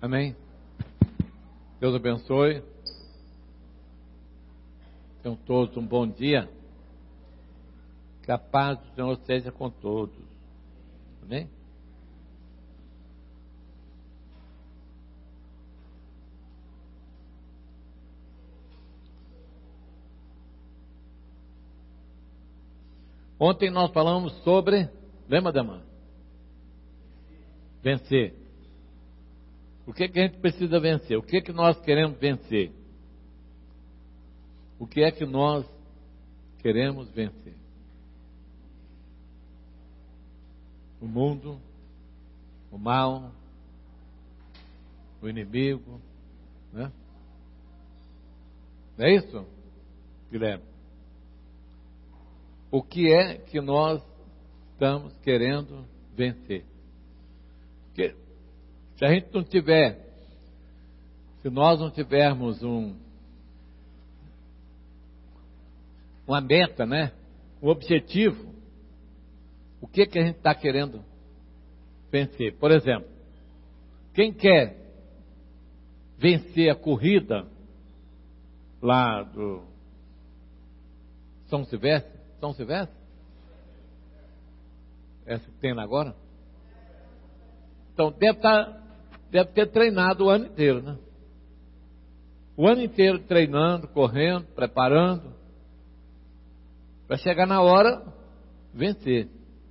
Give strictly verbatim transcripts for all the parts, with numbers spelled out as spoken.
Amém? Deus abençoe. Tenham todos um bom dia. Que a paz do Senhor esteja com todos. Amém? Ontem nós falamos sobre, lembra, Damã? Vencer. O que que a gente precisa vencer? O que que nós queremos vencer? O que é que nós queremos vencer? O mundo, o mal, o inimigo, né? Não é isso, Guilherme? O que é que nós estamos querendo vencer? Porque se a gente não tiver, se nós não tivermos um, uma meta, né? Um objetivo, o que que a gente está querendo vencer? Por exemplo, quem quer vencer a corrida lá do São Silvestre? São Silvestre? Essa que tem lá agora? Então deve, tá, deve ter treinado o ano inteiro, né? O ano inteiro treinando, correndo, preparando, para chegar na hora, vencer.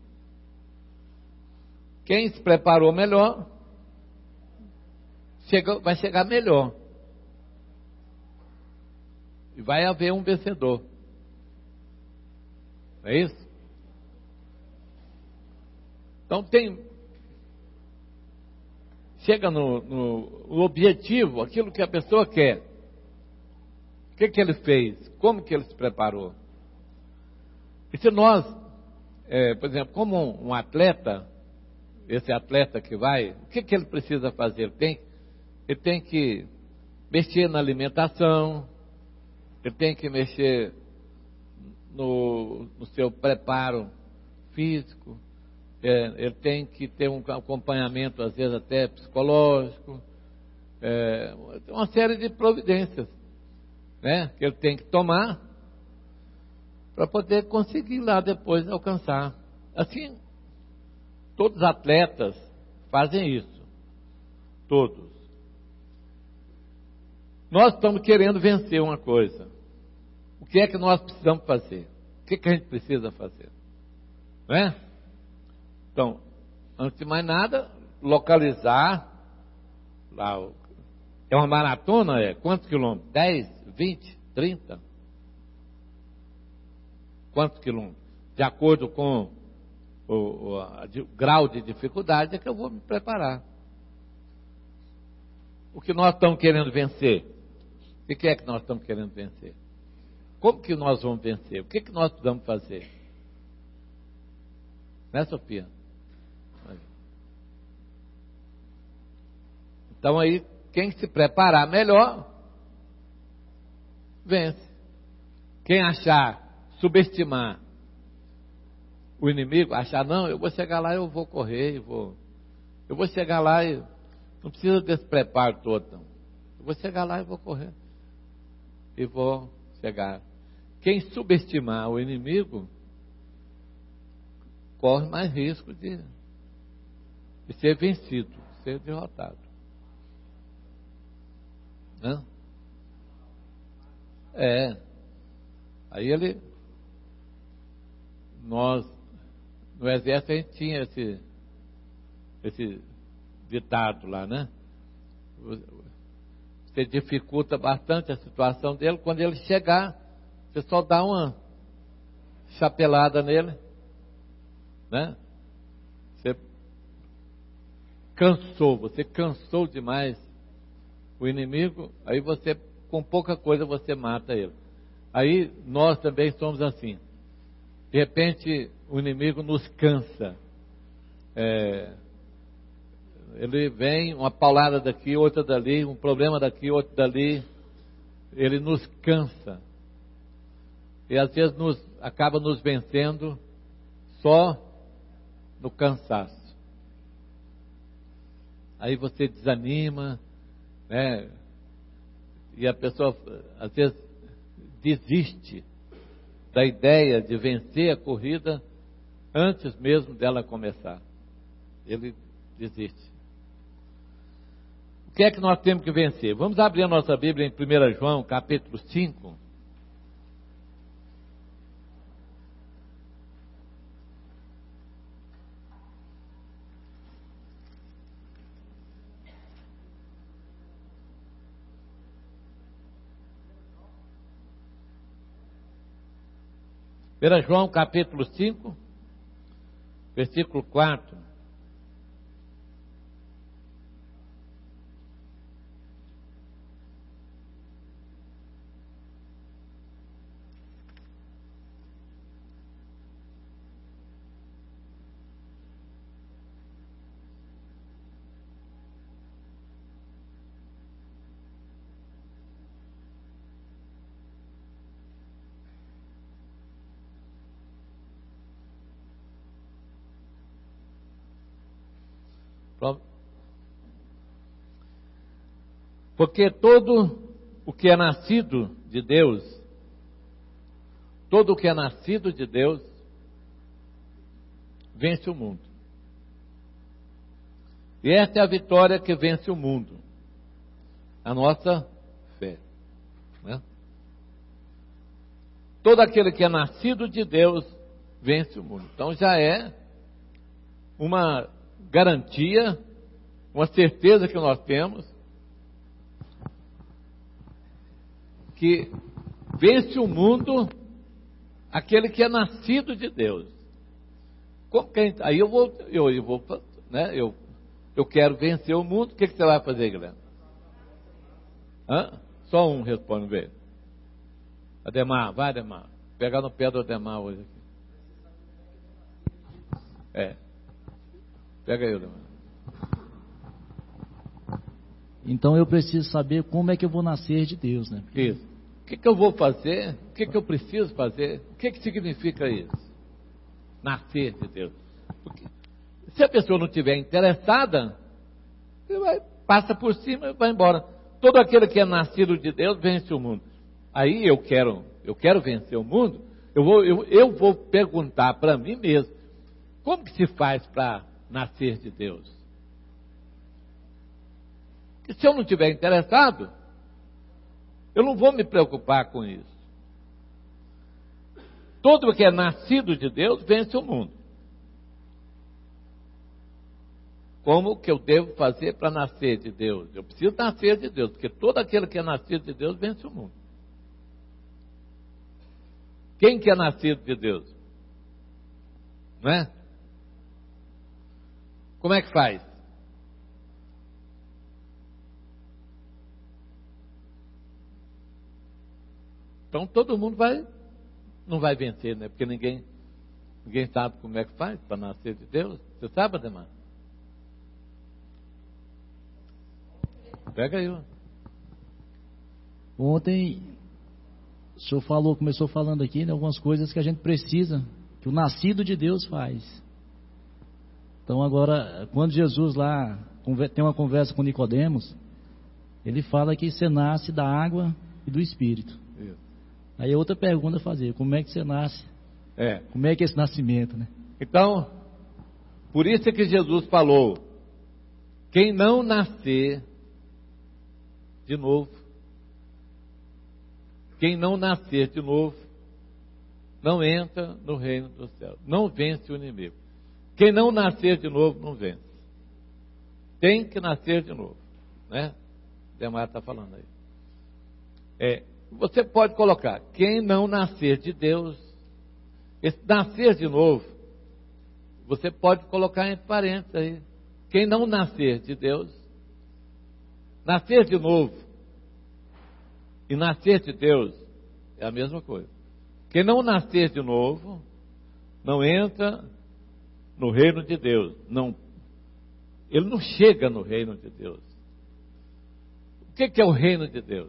Quem se preparou melhor, chega, vai chegar melhor. E vai haver um vencedor. Não é isso? Então tem... Chega no, no, no objetivo, aquilo que a pessoa quer. O que que ele fez? Como que ele se preparou? E se nós, é, por exemplo, como um, um atleta, esse atleta que vai, o que que ele precisa fazer? Ele tem, ele tem que mexer na alimentação, ele tem que mexer no, no seu preparo físico, é, ele tem que ter um acompanhamento, às vezes até psicológico, é, uma série de providências, né, que ele tem que tomar para poder conseguir lá depois alcançar. Assim, todos os atletas fazem isso, todos. Nós estamos querendo vencer uma coisa. O que é que nós precisamos fazer? O que é que a gente precisa fazer? Não é? Então, antes de mais nada, localizar lá. É uma maratona, é? Quantos quilômetros? dez, vinte, trinta? Quantos quilômetros? De acordo com o, o, a, de, o grau de dificuldade é que eu vou me preparar. O que nós estamos querendo vencer? O que é que nós estamos querendo vencer? Como que nós vamos vencer? O que que nós precisamos fazer? Né, Sofia? Então aí, quem se preparar melhor, vence. Quem achar, subestimar o inimigo, achar, não, eu vou chegar lá, eu vou correr, eu vou, eu vou chegar lá e não precisa desse preparo todo, não. Eu vou chegar lá e vou correr. E vou chegar. Quem subestimar o inimigo, corre mais risco de, de ser vencido, de ser derrotado. Não? É. Aí ele, nós, no exército a gente tinha esse, esse ditado lá, né? Você dificulta bastante a situação dele, quando ele chegar, você só dá uma chapelada nele, né? Você cansou, você cansou demais o inimigo, aí você, com pouca coisa, você mata ele. Aí nós também somos assim. De repente, o inimigo nos cansa. É, ele vem, uma paulada daqui, outra dali, um problema daqui, outro dali. Ele nos cansa. E às vezes nos, acaba nos vencendo só no cansaço. aí você desanima, né? E a pessoa, às vezes, desiste da ideia de vencer a corrida antes mesmo dela começar. Ele desiste. O que é que nós temos que vencer? Vamos abrir a nossa Bíblia em primeiro João, capítulo cinco. primeiro João, capítulo cinco, versículo quatro. Porque todo o que é nascido de Deus, todo o que é nascido de Deus, vence o mundo. E esta é a vitória que vence o mundo, a nossa fé, né? Todo aquele que é nascido de Deus, vence o mundo. Então já é uma garantia, uma certeza que nós temos, que vence o mundo aquele que é nascido de Deus. Como que gente, aí eu vou, eu, eu vou, né? Eu, eu quero vencer o mundo. O que, que você vai fazer, Guilherme? Hã? Só um responde, vê. Ademar, vai, Ademar. Pegar no pé do Ademar hoje aqui. É. Pega aí, Ademar. Então eu preciso saber como é que eu vou nascer de Deus, né? Isso. O que, que eu vou fazer? O que, que eu preciso fazer? O que, que significa isso? Nascer de Deus. Porque se a pessoa não estiver interessada, ele vai, passa por cima e vai embora. Todo aquele que é nascido de Deus vence o mundo. Aí eu quero, eu quero vencer o mundo. Eu vou, eu, eu vou perguntar para mim mesmo: como que se faz para nascer de Deus? Porque se eu não estiver interessado, eu não vou me preocupar com isso. Todo que é nascido de Deus vence o mundo. Como que eu devo fazer para nascer de Deus? Eu preciso nascer de Deus, porque todo aquele que é nascido de Deus vence o mundo. Quem que é nascido de Deus? Não é? Como é que faz? Então todo mundo vai, não vai vencer, né? Porque ninguém, ninguém sabe como é que faz para nascer de Deus. Você sabe, Ademar? Pega aí. Ó. Ontem o senhor falou, começou falando aqui, né, algumas coisas que a gente precisa, que o nascido de Deus faz. Então agora, quando Jesus lá tem uma conversa com Nicodemos, ele fala que você nasce da água e do Espírito. Isso. Aí outra pergunta a fazer: como é que você nasce? É. Como é que é esse nascimento, né? Então, por isso é que Jesus falou: quem não nascer de novo, quem não nascer de novo, não entra no reino do céu, não vence o inimigo. Quem não nascer de novo, não vence. Tem que nascer de novo, né? Demar está falando aí. É, você pode colocar: quem não nascer de Deus, esse nascer de novo, você pode colocar entre parênteses aí. Quem não nascer de Deus, nascer de novo e nascer de Deus é a mesma coisa. Quem não nascer de novo, não entra no reino de Deus. Não, ele não chega no reino de Deus. O que, que é o reino de Deus?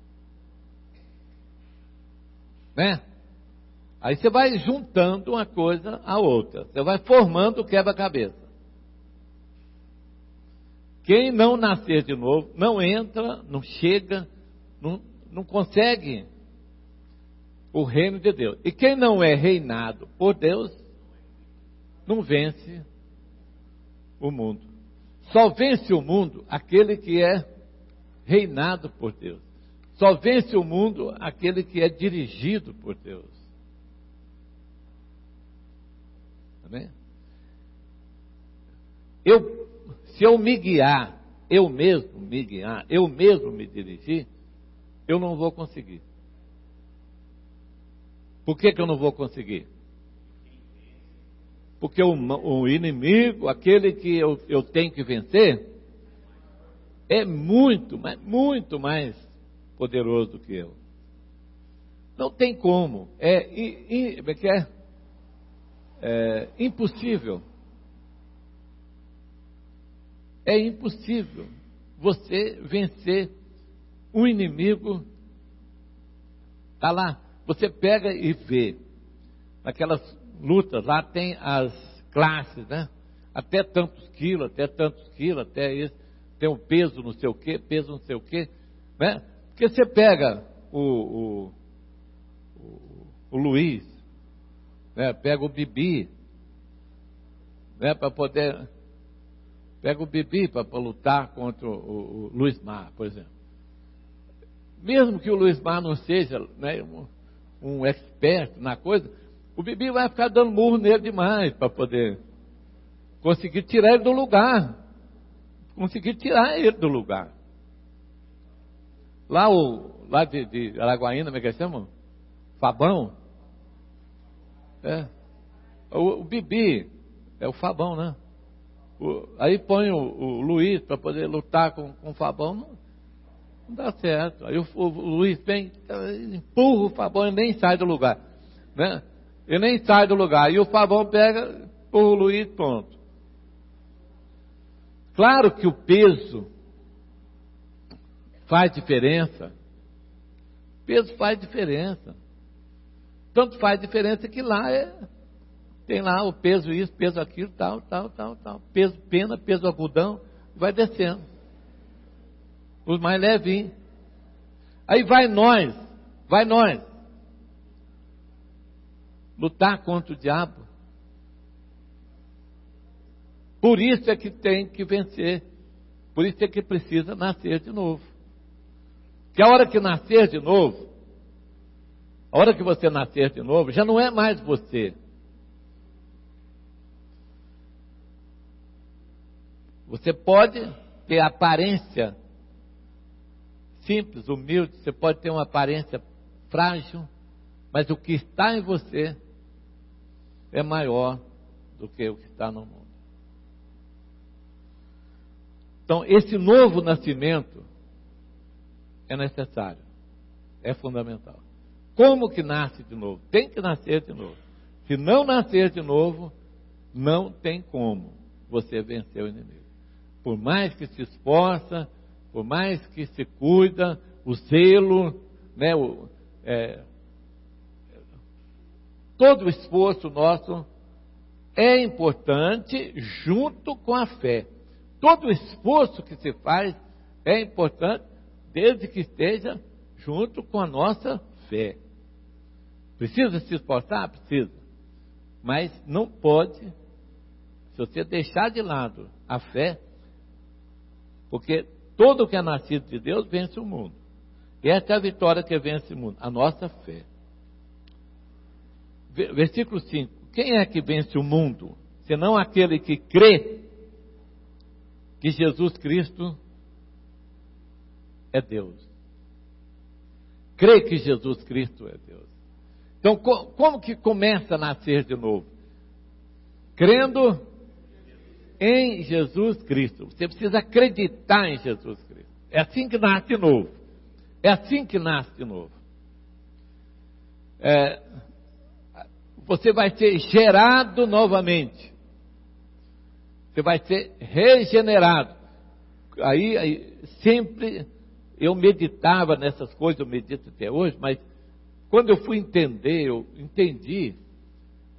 Né? Aí você vai juntando uma coisa à outra. Você vai formando o quebra-cabeça. Quem não nascer de novo, não entra, não chega, não, não consegue o reino de Deus. E quem não é reinado por Deus, não vence o mundo. Só vence o mundo aquele que é reinado por Deus. Só vence o mundo aquele que é dirigido por Deus. Amém? Eu, se eu me guiar, eu mesmo me guiar, eu mesmo me dirigir, eu não vou conseguir. Por que que eu não vou conseguir? Porque o, o inimigo, aquele que eu, eu tenho que vencer, é muito, mas muito mais poderoso do que eu. Não tem como. É, é, é, é impossível. É impossível você vencer um inimigo. Está lá. Você pega e vê. Naquelas lutas, lá tem as classes, né? Até tantos quilos, até tantos quilos, até isso. Tem um peso não sei o quê, peso não sei o quê. Né? Porque você pega o, o, o, o Luiz, né? Pega o Bibi, né? Para poder... Pega o Bibi para lutar contra o, o, o Luiz Mar, por exemplo. Mesmo que o Luiz Mar não seja, né, um, um expert na coisa, o Bibi vai ficar dando murro nele demais para poder conseguir tirar ele do lugar. Conseguir tirar ele do lugar. Lá, o, lá de, de Araguaína, como é que eles chamam? Fabão? É. O, o Bibi é o Fabão, né? O, aí põe o, o Luiz para poder lutar com, com o Fabão, não, não dá certo. Aí o, o, o Luiz vem, empurra o Fabão e nem sai do lugar, né? Ele nem sai do lugar. E o Fabão pega, empurra o Luiz, pronto. Claro que o peso faz diferença. O peso faz diferença. Tanto faz diferença que lá é... Tem lá o peso isso, peso aquilo, tal, tal, tal, tal. Peso pena, peso algodão, vai descendo. Os mais levinhos. Aí vai nós, vai nós. Lutar contra o diabo. Por isso é que tem que vencer. Por isso é que precisa nascer de novo. Que a hora que nascer de novo, a hora que você nascer de novo, já não é mais você. Você pode ter aparência simples, humilde, você pode ter uma aparência frágil, mas o que está em você é maior do que o que está no mundo. Então, esse novo nascimento é necessário, é fundamental. Como que nasce de novo? Tem que nascer de novo. Se não nascer de novo, não tem como você vencer o inimigo. Por mais que se esforça, por mais que se cuida, o zelo, né, o, é, todo o esforço nosso é importante junto com a fé. Todo o esforço que se faz é importante, desde que esteja junto com a nossa fé. Precisa se esforçar? Precisa. Mas não pode, se você deixar de lado a fé, porque todo que é nascido de Deus vence o mundo. E essa é a vitória que vence o mundo, a nossa fé. Versículo cinco. Quem é que vence o mundo? Senão aquele que crê que Jesus Cristo é Deus. Crê que Jesus Cristo é Deus. Então, como que começa a nascer de novo? Crendo em Jesus Cristo. Você precisa acreditar em Jesus Cristo. É assim que nasce de novo. É assim que nasce de novo. É, você vai ser gerado novamente. Você vai ser regenerado. Aí, aí sempre eu meditava nessas coisas, eu medito até hoje, mas quando eu fui entender, eu entendi,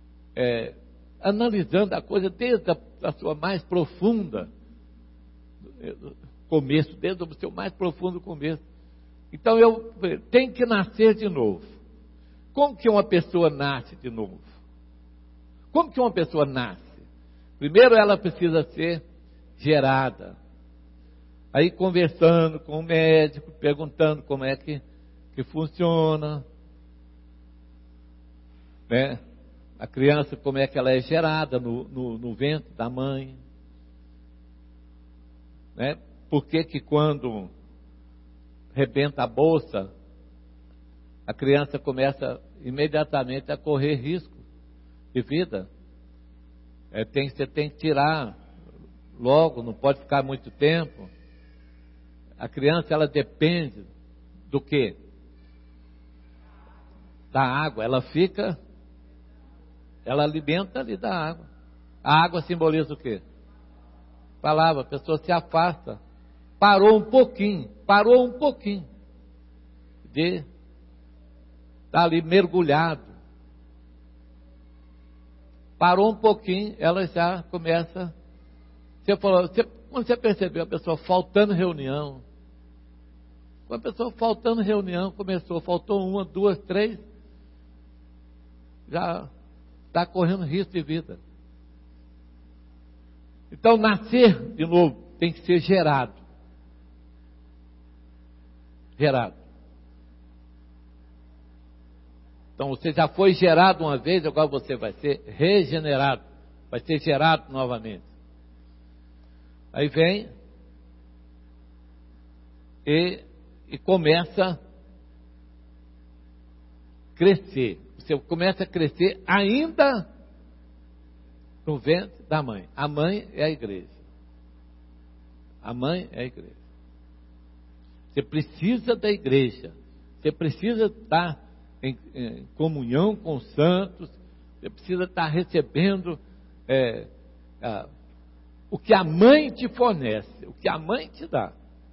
é, analisando a coisa desde a, a sua mais profunda, começo, desde o seu mais profundo começo. Então eu tenho que nascer de novo. Como que uma pessoa nasce de novo? Como que uma pessoa nasce? Primeiro ela precisa ser gerada. Aí conversando com o médico, perguntando como é que, que funciona, né? A criança, como é que ela é gerada no, no, no ventre da mãe, né? Por que que quando rebenta a bolsa, a criança começa imediatamente a correr risco de vida? É, tem, você tem que tirar logo, não pode ficar muito tempo. A criança, ela depende do quê? Da água. Ela fica, ela alimenta ali da água. A água simboliza o quê? Palavra. A pessoa se afasta. Parou um pouquinho, parou um pouquinho de estar ali mergulhado. Parou um pouquinho, ela já começa. Você falou, você, quando você percebeu a pessoa faltando reunião, quando a pessoa faltando reunião, começou, faltou uma, duas, três, já está correndo risco de vida. Então, nascer de novo tem que ser gerado. Gerado. Então, você já foi gerado uma vez, agora você vai ser regenerado, vai ser gerado novamente. Aí vem e, e começa a crescer. Você começa a crescer ainda no ventre da mãe. A mãe é a igreja. A mãe é a igreja. Você precisa da igreja. Você precisa estar em, em comunhão com os santos. Você precisa estar recebendo é, a, o que a mãe te fornece, o que a mãe te dá.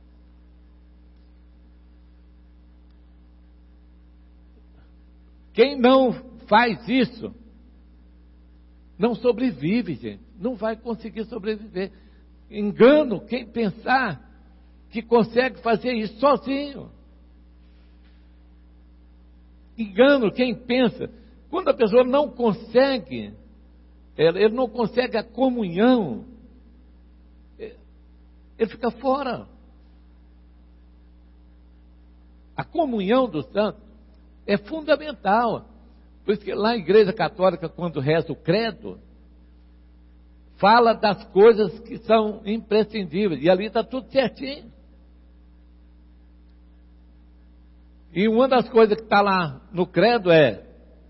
Quem não faz isso, não sobrevive, gente. Não vai conseguir sobreviver. Engano quem pensar que consegue fazer isso sozinho. Engano quem pensa. Quando a pessoa não consegue, ele não consegue a comunhão, ele fica fora. A comunhão dos santos é fundamental. Por isso que lá na Igreja Católica, quando reza o credo, fala das coisas que são imprescindíveis. E ali está tudo certinho. E uma das coisas que está lá no credo é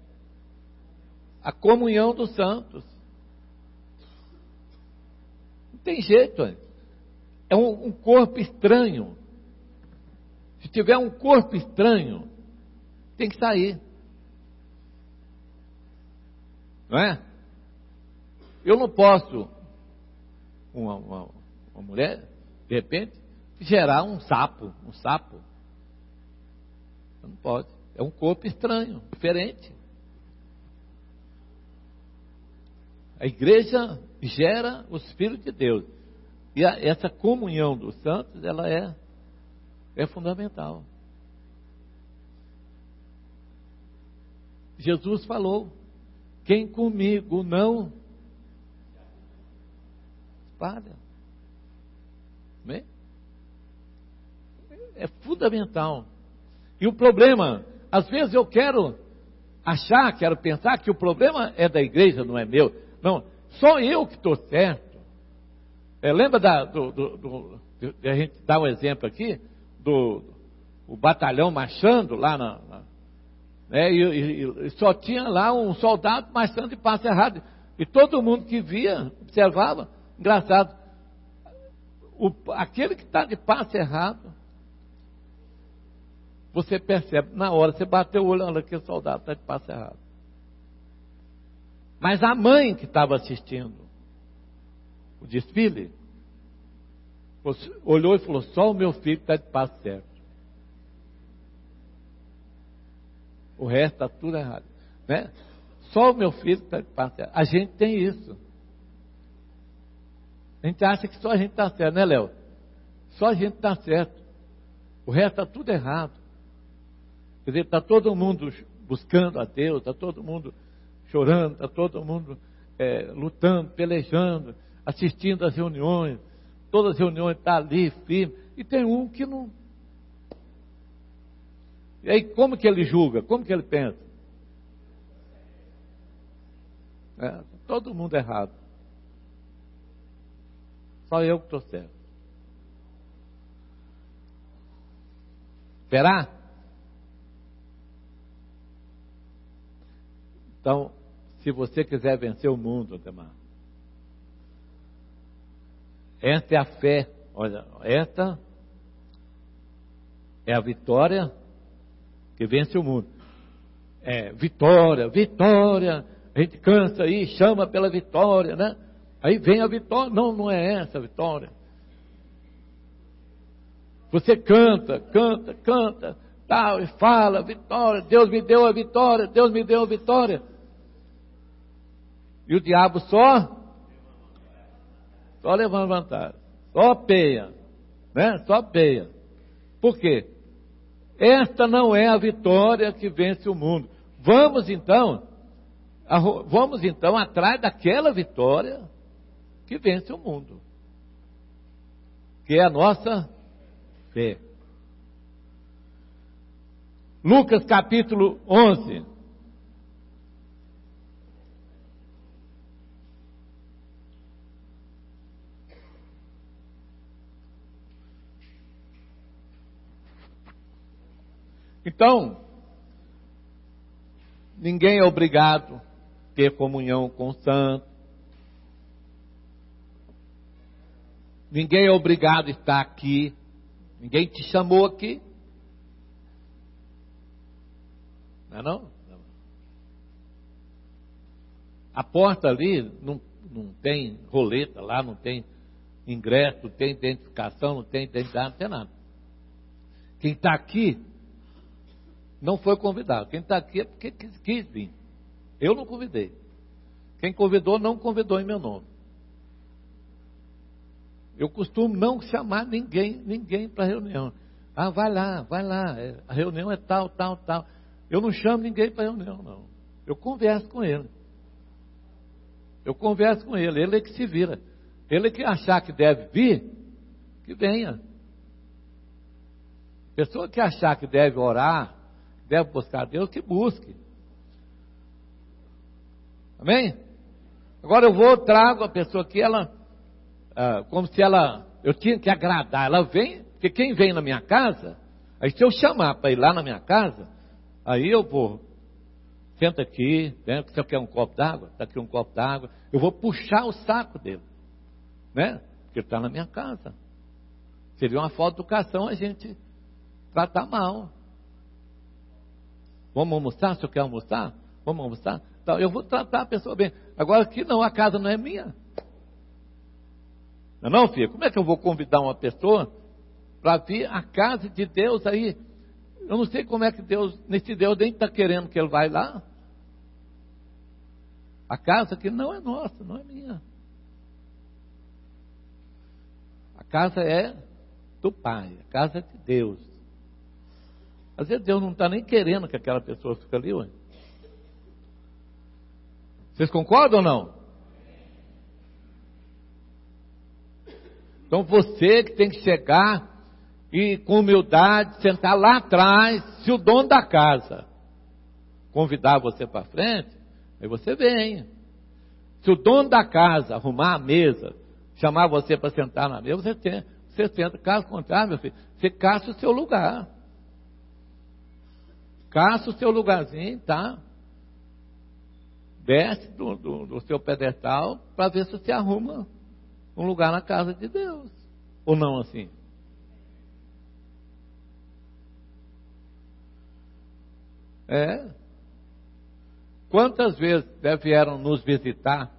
a comunhão dos santos. Não tem jeito. É um, um corpo estranho. Se tiver um corpo estranho, tem que sair. Não é? Eu não posso, uma, uma, uma mulher, de repente, gerar um sapo, um sapo. Não pode. É um corpo estranho, diferente. A igreja gera os filhos de Deus. E a, essa comunhão dos santos, ela é, é fundamental. Jesus falou, quem comigo não espalha. É fundamental. E o problema, às vezes eu quero achar, quero pensar que o problema é da igreja, não é meu. Não, só eu que estou certo. É, lembra da, do, do, do, de a gente dar um exemplo aqui, do o batalhão marchando lá na... na né, e, e, e só tinha lá um soldado marchando de passo errado. E todo mundo que via, observava, engraçado, o, aquele que está de passo errado, você percebe, na hora, você bateu o olho, olha, aquele soldado está de passo errado. Mas a mãe que estava assistindo o desfile, olhou e falou, só o meu filho está de passo certo. O resto está tudo errado. Né? Só o meu filho está de passo certo. A gente tem isso. A gente acha que só a gente está certo, né, Léo? Só a gente está certo. O resto está tudo errado. Quer dizer, está todo mundo buscando a Deus, está todo mundo chorando, está todo mundo é, lutando, pelejando, assistindo às reuniões. Todas as reuniões estão ali, firme. E tem um que não... E aí, como que ele julga? Como que ele pensa? É, todo mundo errado. Só eu que estou certo. Será? Então, se você quiser vencer o mundo, Ademar, esta é a fé. Olha, esta é a vitória que vence o mundo. É, vitória, vitória. A gente cansa aí, chama pela vitória, né? Aí vem a vitória. Não, não é essa a vitória. Você canta, canta, canta, tal, e fala, vitória, Deus me deu a vitória, Deus me deu a vitória. E o diabo só, só levando vantagem, só peia, né? Só peia. Por quê? Esta não é a vitória que vence o mundo. Vamos então, vamos então atrás daquela vitória que vence o mundo, que é a nossa fé. Lucas capítulo onze. Então, ninguém é obrigado a ter comunhão com o santo. Ninguém é obrigado a estar aqui. Ninguém te chamou aqui. Não é não? Não. A porta ali não, não tem roleta lá, não tem ingresso, não tem identificação, não tem identidade, não tem nada. Quem está aqui não foi convidado. Quem está aqui é porque quis, quis vir. Eu não convidei. Quem convidou, não convidou em meu nome. Eu costumo não chamar ninguém, ninguém para reunião. Ah, vai lá, vai lá. A reunião é tal, tal, tal. Eu não chamo ninguém para reunião, não. Eu converso com ele. Eu converso com ele. Ele é que se vira. Ele é que achar que deve vir, que venha. Pessoa que achar que deve orar, deve buscar a Deus, que busque. Amém? Agora eu vou, trago a pessoa que ela, ah, como se ela, eu tinha que agradar. Ela vem, porque quem vem na minha casa, aí se eu chamar para ir lá na minha casa, aí eu vou, senta aqui, né? Você quer um copo d'água? Está aqui um copo d'água. Eu vou puxar o saco dele, né? Porque ele está na minha casa. Seria uma falta de educação a gente tratar mal. Vamos almoçar? O senhor quer almoçar? Vamos almoçar? Então, eu vou tratar a pessoa bem. Agora aqui não, a casa não é minha. Não é não, filha? Como é que eu vou convidar uma pessoa para vir à casa de Deus aí? Eu não sei como é que Deus, nesse Deus nem está querendo que ele vá lá. A casa aqui não é nossa, não é minha. A casa é do Pai, a casa é de Deus. Às vezes Deus não está nem querendo que aquela pessoa fique ali, ué. Vocês concordam ou não? Então você que tem que chegar e com humildade sentar lá atrás, se o dono da casa convidar você para frente, aí você vem. Se o dono da casa arrumar a mesa, chamar você para sentar na mesa, você, tem, você senta. Caso contrário, meu filho, você caça o seu lugar. Caça o seu lugarzinho, tá? Desce do, do, do seu pedestal para ver se você arruma um lugar na casa de Deus. Ou não assim? É. Quantas vezes vieram nos visitar?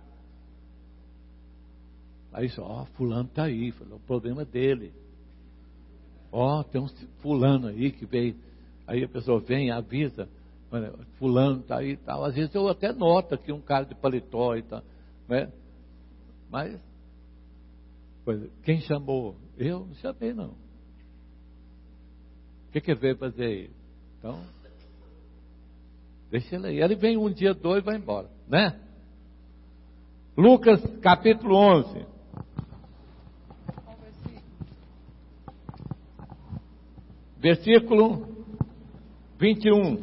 Aí só, ó, fulano está aí, falou, o problema é dele. Ó, tem um fulano aí que veio. Aí a pessoa vem e avisa, fulano está aí e tal. Às vezes eu até noto aqui um cara de paletó e tal, né? Mas Pois, quem chamou? Eu não chamei, não. O que, que ele veio fazer aí? Então, deixa ele aí. Ele vem um dia, dois e vai embora, né? Lucas capítulo onze. Versículo vinte e um.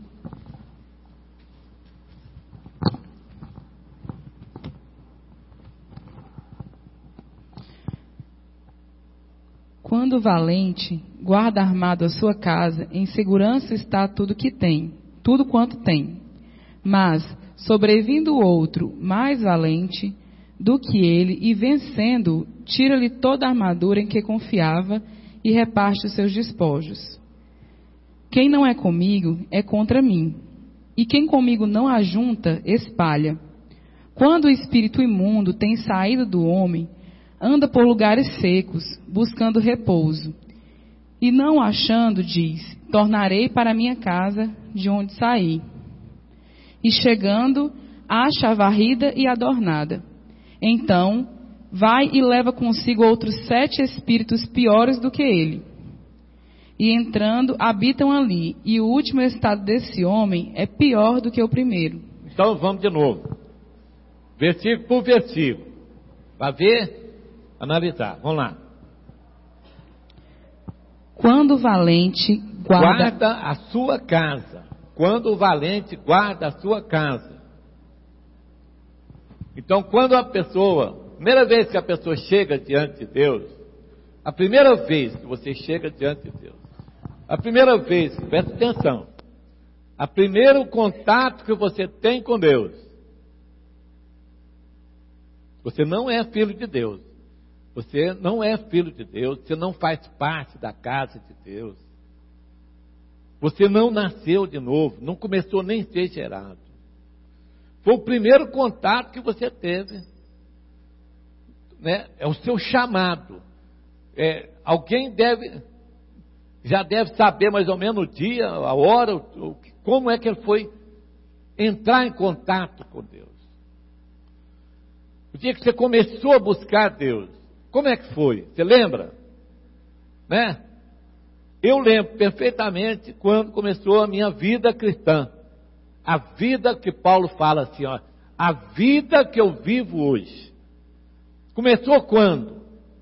Quando o valente guarda armado a sua casa, em segurança está tudo que tem, tudo quanto tem. Mas, sobrevindo outro mais valente do que ele, e vencendo, tira-lhe toda a armadura em que confiava e reparte os seus despojos. Quem não é comigo é contra mim, e quem comigo não ajunta, espalha. Quando o espírito imundo tem saído do homem, anda por lugares secos, buscando repouso. E não achando, diz, tornarei para minha casa de onde saí. E chegando, acha a varrida e adornada. Então, vai e leva consigo outros sete espíritos piores do que ele. E entrando, habitam ali. E o último estado desse homem é pior do que o primeiro. Então vamos de novo. Versículo por versículo. Vai ver? Analisar, vamos lá. Quando o valente guarda... guarda a sua casa. Quando o valente guarda a sua casa. Então, quando a pessoa, primeira vez que a pessoa chega diante de Deus, a primeira vez que você chega diante de Deus, a primeira vez, presta atenção, a primeiro contato que você tem com Deus, você não é filho de Deus. Você não é filho de Deus, você não faz parte da casa de Deus. Você não nasceu de novo, não começou nem a ser gerado. Foi o primeiro contato que você teve, né? É o seu chamado. É, alguém deve, já deve saber mais ou menos o dia, a hora, o, como é que ele foi entrar em contato com Deus. O dia que você começou a buscar Deus. Como é que foi? Você lembra? Né? Eu lembro perfeitamente quando começou a minha vida cristã. A vida que Paulo fala assim, ó, a vida que eu vivo hoje. Começou quando?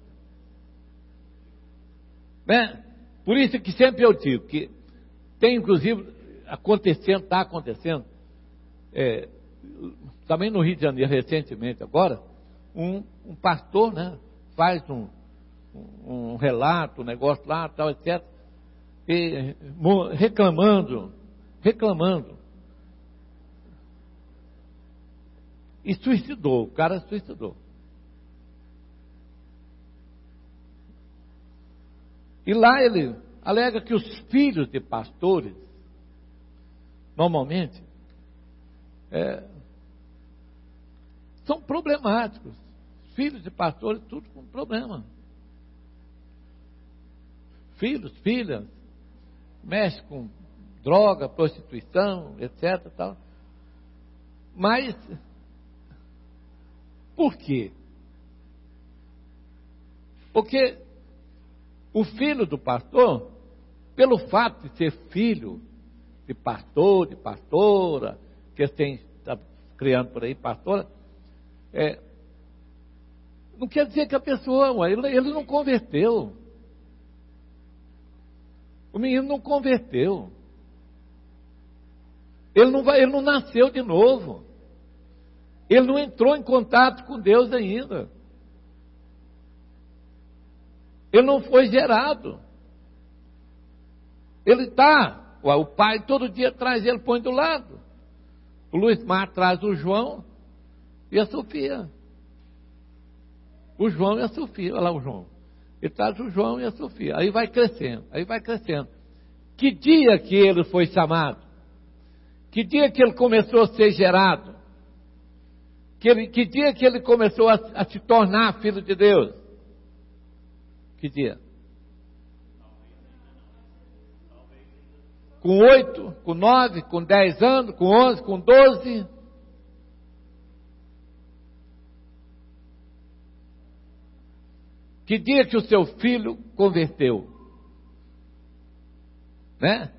Né? Por isso que sempre eu digo que tem inclusive acontecendo, está acontecendo, é, também no Rio de Janeiro recentemente agora, um, um pastor, né? Faz um, um, um relato, um negócio lá, tal, etcétera. E, reclamando, reclamando. E suicidou, o cara suicidou. E lá ele alega que os filhos de pastores, normalmente, é, são problemáticos. Filhos de pastores, tudo com problema. Filhos, filhas, mexe com droga, prostituição, etcétera. Tal. Mas, por quê? Porque o filho do pastor, pelo fato de ser filho de pastor, de pastora, que tem, está criando por aí pastora, é, não quer dizer que a pessoa, ele, ele não converteu. O menino não converteu. Ele não, vai, ele não nasceu de novo. Ele não entrou em contato com Deus ainda. Ele não foi gerado. Ele está, o pai todo dia traz ele, põe do lado. O Luiz Mar traz o João e a Sofia. O João e a Sofia, olha lá o João. Ele traz o João e a Sofia. Aí vai crescendo, aí vai crescendo. Que dia que ele foi chamado? Que dia que ele começou a ser gerado? Que, ele, que dia que ele começou a, a se tornar filho de Deus? Que dia? Com oito, com nove, com dez anos, com onze, com doze. Que dia que o seu filho converteu? Né?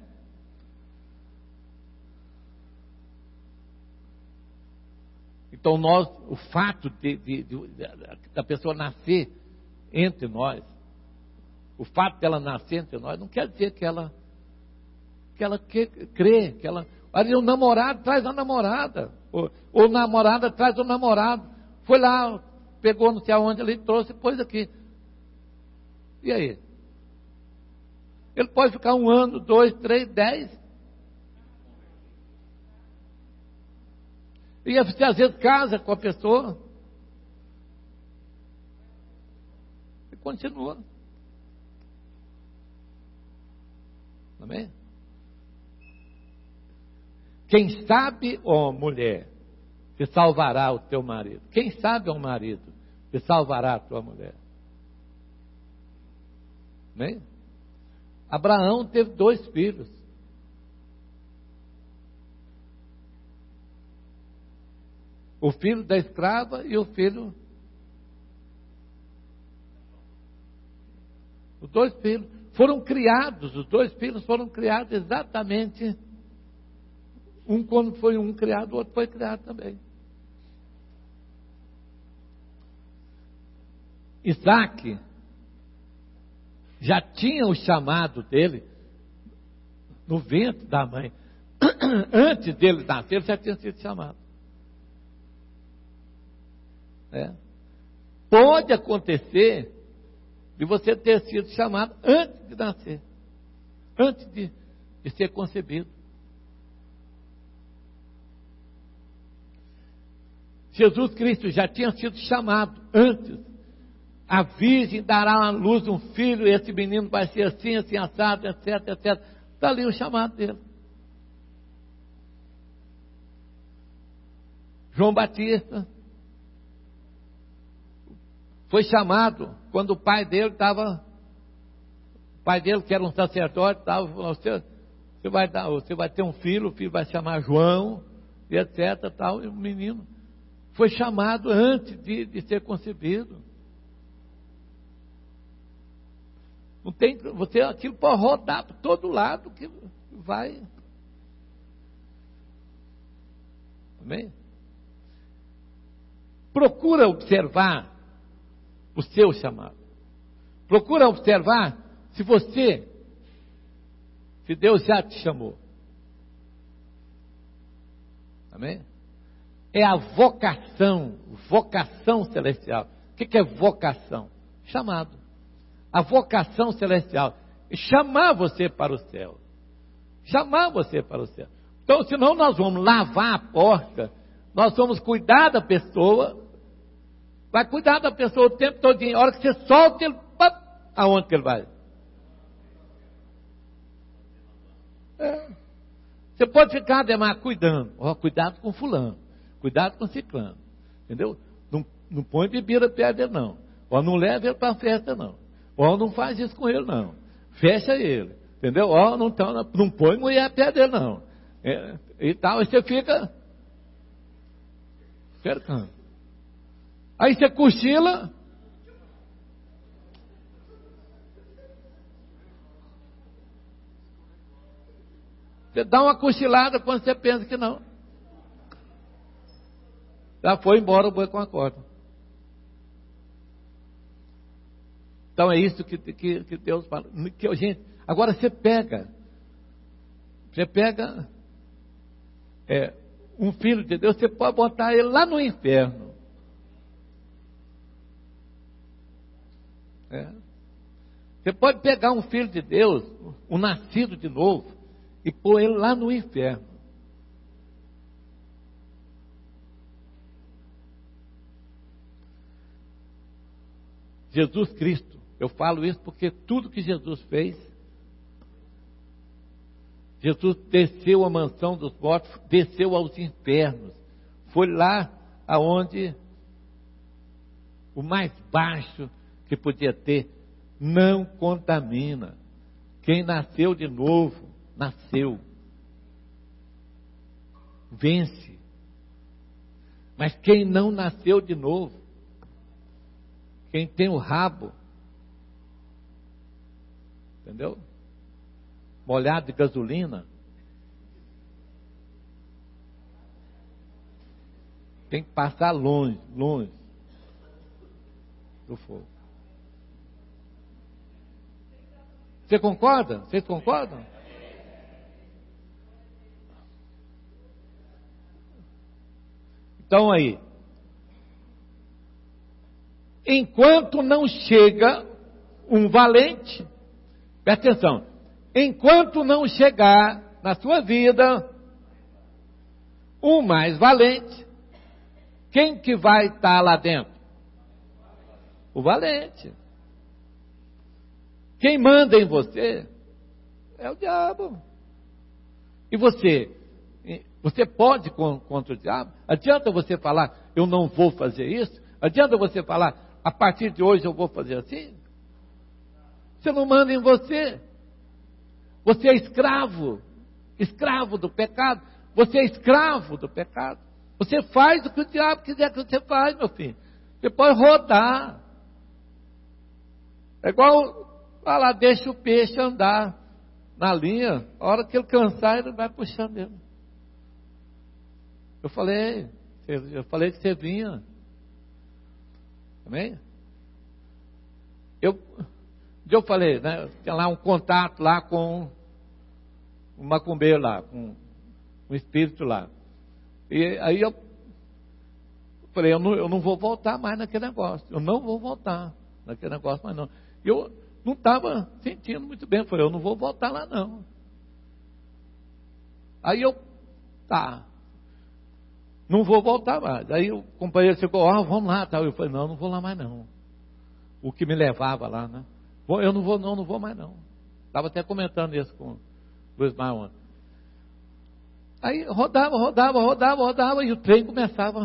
Então nós, o fato de, de, de, de, da pessoa nascer entre nós, o fato dela nascer entre nós, não quer dizer que ela, que ela que, crê, que ela... Ali o namorado traz a namorada, ou, ou namorada traz o namorado, foi lá, pegou não sei aonde, ele trouxe, pôs aqui. E aí? Ele pode ficar um ano, dois, três, dez. E você às vezes casa com a pessoa. E continua. Amém? Quem sabe, ó mulher, que salvará o teu marido. Quem sabe, ó marido, que salvará a tua mulher. Amém? Abraão teve dois filhos. O filho da escrava e o filho... Os dois filhos foram criados, os dois filhos foram criados exatamente... Um quando foi um criado, o outro foi criado também. Isaac já tinha o chamado dele no ventre da mãe. Antes dele nascer, ele já tinha sido chamado. É. Pode acontecer de você ter sido chamado antes de nascer, antes de, de ser concebido. Jesus Cristo já tinha sido chamado antes. A virgem dará à luz um filho, e esse menino vai ser assim, assim, assado, etc, etcétera. Está ali o chamado dele. João Batista foi chamado quando o pai dele estava, o pai dele que era um sacerdote, estava falando, você, você, vai dar, você vai ter um filho, o filho vai se chamar João, e etc, tal, e o menino foi chamado antes de, de ser concebido. Não tem, você, aquilo pode rodar para todo lado que vai. Amém? Procura observar o seu chamado. Procura observar se você, se Deus já te chamou. Amém? É a vocação, vocação celestial. O que é vocação? Chamado. A vocação celestial. Chamar você para o céu. Chamar você para o céu. Então, senão nós vamos lavar a porta, nós vamos cuidar da pessoa, vai cuidar da pessoa o tempo todo. A hora que você solta ele, pá, aonde que ele vai? É. Você pode ficar, Ademar, cuidando. Ó, cuidado com fulano. Cuidado com ciclano. Entendeu? Não, não põe bebida perto dele, não. Ó, não leva ele para a festa, não. Ó, não faz isso com ele, não. Fecha ele. Entendeu? Ó, não, tá, não põe mulher perto dele, não. É, e tal, aí você fica cercando. Aí você cochila. Você dá uma cochilada quando você pensa que não. Já foi embora o boi com a corda. Então é isso que, que, que Deus fala. Que, gente, agora você pega, você pega é, um filho de Deus, você pode botar ele lá no inferno. É. Você pode pegar um filho de Deus, um nascido de novo, e pôr ele lá no inferno. Jesus Cristo, eu falo isso porque tudo que Jesus fez, Jesus desceu à mansão dos mortos, desceu aos infernos, foi lá aonde o mais baixo que podia ter, não contamina. Quem nasceu de novo, nasceu, vence. Mas quem não nasceu de novo, quem tem o rabo entendeu? Molhado de gasolina. Tem que passar longe, longe do fogo. Você concorda? Vocês concordam? Então aí, enquanto não chega um valente, presta atenção, enquanto não chegar na sua vida um mais valente, quem que vai estar lá dentro? O valente. Quem manda em você é o diabo. E você? Você pode contra o diabo? Adianta você falar, eu não vou fazer isso? Adianta você falar, a partir de hoje eu vou fazer assim? Você não manda em você. Você é escravo. Escravo do pecado. Você é escravo do pecado. Você faz o que o diabo quiser que você faz, meu filho. Você pode rodar. É igual, vai lá, deixa o peixe andar na linha. A hora que ele cansar, ele vai puxando ele. Eu falei, eu falei que você vinha. Amém? Eu, eu falei, né? Tinha lá um contato lá com um macumbeiro lá, com um espírito lá. E aí eu falei, eu não, eu não vou voltar mais naquele negócio. Eu não vou voltar naquele negócio mais não. Eu não estava sentindo muito bem. Eu falei, eu não vou voltar lá não. Aí eu, tá, não vou voltar mais. Aí o companheiro chegou, ó, oh, vamos lá. Tal. Eu falei, não, não vou lá mais não. O que me levava lá, né? Eu não vou, não, não vou mais não. Estava até comentando isso com o Ismael ontem. Aí rodava, rodava, rodava, rodava, e o trem começava a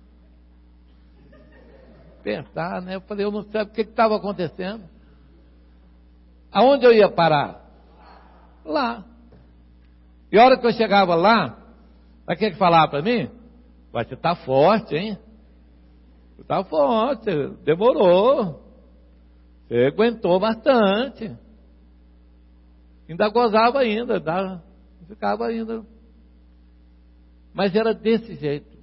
apertar, né? Eu falei, eu não sei o que estava acontecendo. Aonde eu ia parar? Lá. E a hora que eu chegava lá, sabe o que ele falava para mim? Você está forte, hein? Você está forte, demorou. Você aguentou bastante. Ainda gozava ainda, dava, ficava ainda. Mas era desse jeito.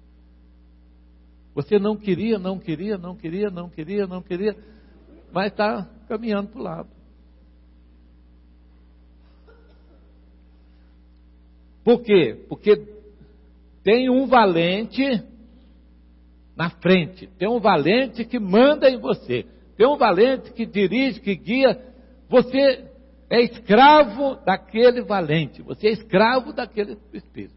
Você não queria, não queria, não queria, não queria, não queria, mas está caminhando para o lado. Por quê? Porque tem um valente na frente, tem um valente que manda em você, tem um valente que dirige, que guia. Você é escravo daquele valente, você é escravo daquele espírito.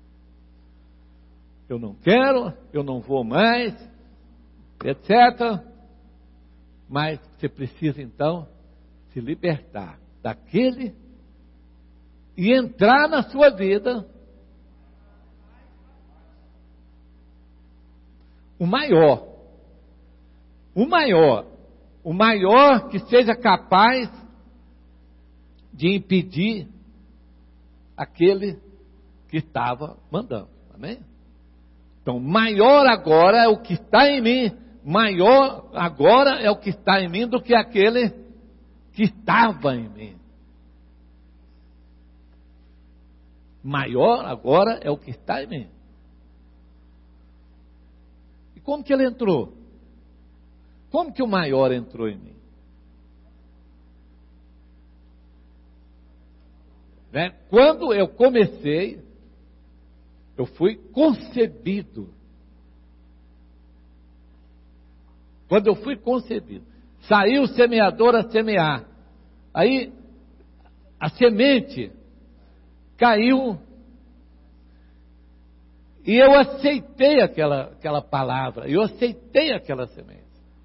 Eu não quero, eu não vou mais, etcétera. Mas você precisa então se libertar daquele e entrar na sua vida o maior, o maior, o maior que seja capaz de impedir aquele que estava mandando. Amém? Então, maior agora é o que está em mim, maior agora é o que está em mim do que aquele que estava em mim. Maior agora é o que está em mim. E como que ele entrou? Como que o maior entrou em mim? Né? Quando eu comecei, eu fui concebido. Quando eu fui concebido, saiu o semeador a semear. Aí a semente caiu e eu aceitei aquela, aquela palavra, eu aceitei aquela semente.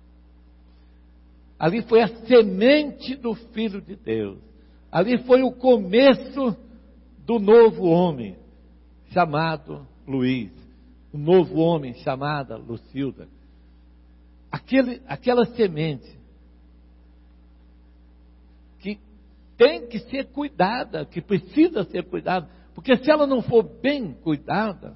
Ali foi a semente do Filho de Deus. Ali foi o começo do novo homem, chamado Luiz. O novo homem, chamada Lucilda. Aquele, aquela semente que tem que ser cuidada, que precisa ser cuidada, porque se ela não for bem cuidada,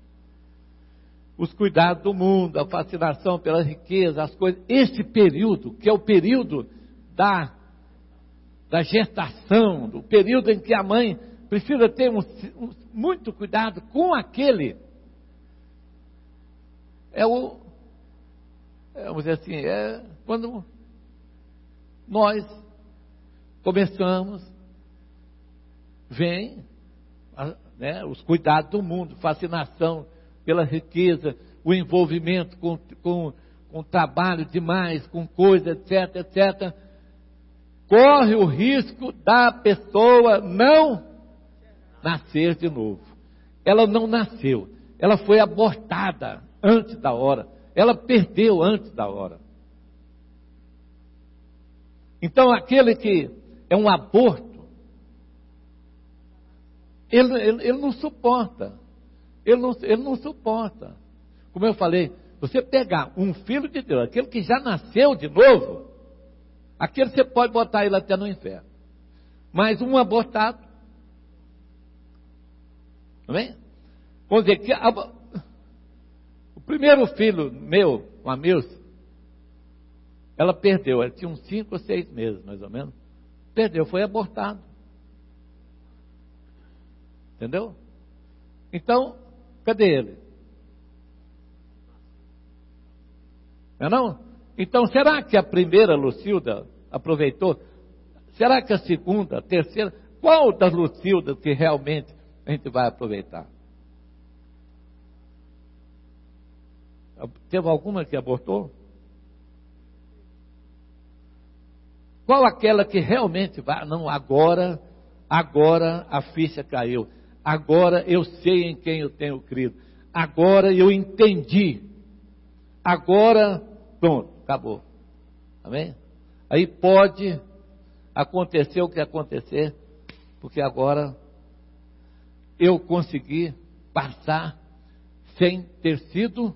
os cuidados do mundo, a fascinação pela riqueza, as coisas, esse período, que é o período da da gestação, do período em que a mãe precisa ter um, um, muito cuidado com aquele. É o, é, vamos dizer assim, é quando nós começamos, vem, né, os cuidados do mundo, fascinação pela riqueza, o envolvimento com, com, com trabalho demais, com coisa, etc, etcétera. Corre o risco da pessoa não nascer de novo. Ela não nasceu, ela foi abortada antes da hora, ela perdeu antes da hora. Então aquele que é um aborto, ele, ele, ele não suporta, ele não, ele não suporta. Como eu falei, você pegar um filho de Deus, aquele que já nasceu de novo, aquele você pode botar ele até no inferno. Mas um abortado, amém? Vamos dizer que a, o primeiro filho meu, o Amilson, ela perdeu, ela tinha uns cinco ou seis meses, mais ou menos. Perdeu, foi abortado. Entendeu? Então, cadê ele? Não é não? Então, será que a primeira Lucilda aproveitou? Será que a segunda, a terceira? Qual das Lucildas que realmente a gente vai aproveitar? Teve alguma que abortou? Qual aquela que realmente vai? Não, agora, agora a ficha caiu. Agora eu sei em quem eu tenho crido. Agora eu entendi. Agora, pronto, acabou. Amém? Aí pode acontecer o que acontecer, porque agora eu consegui passar sem ter sido.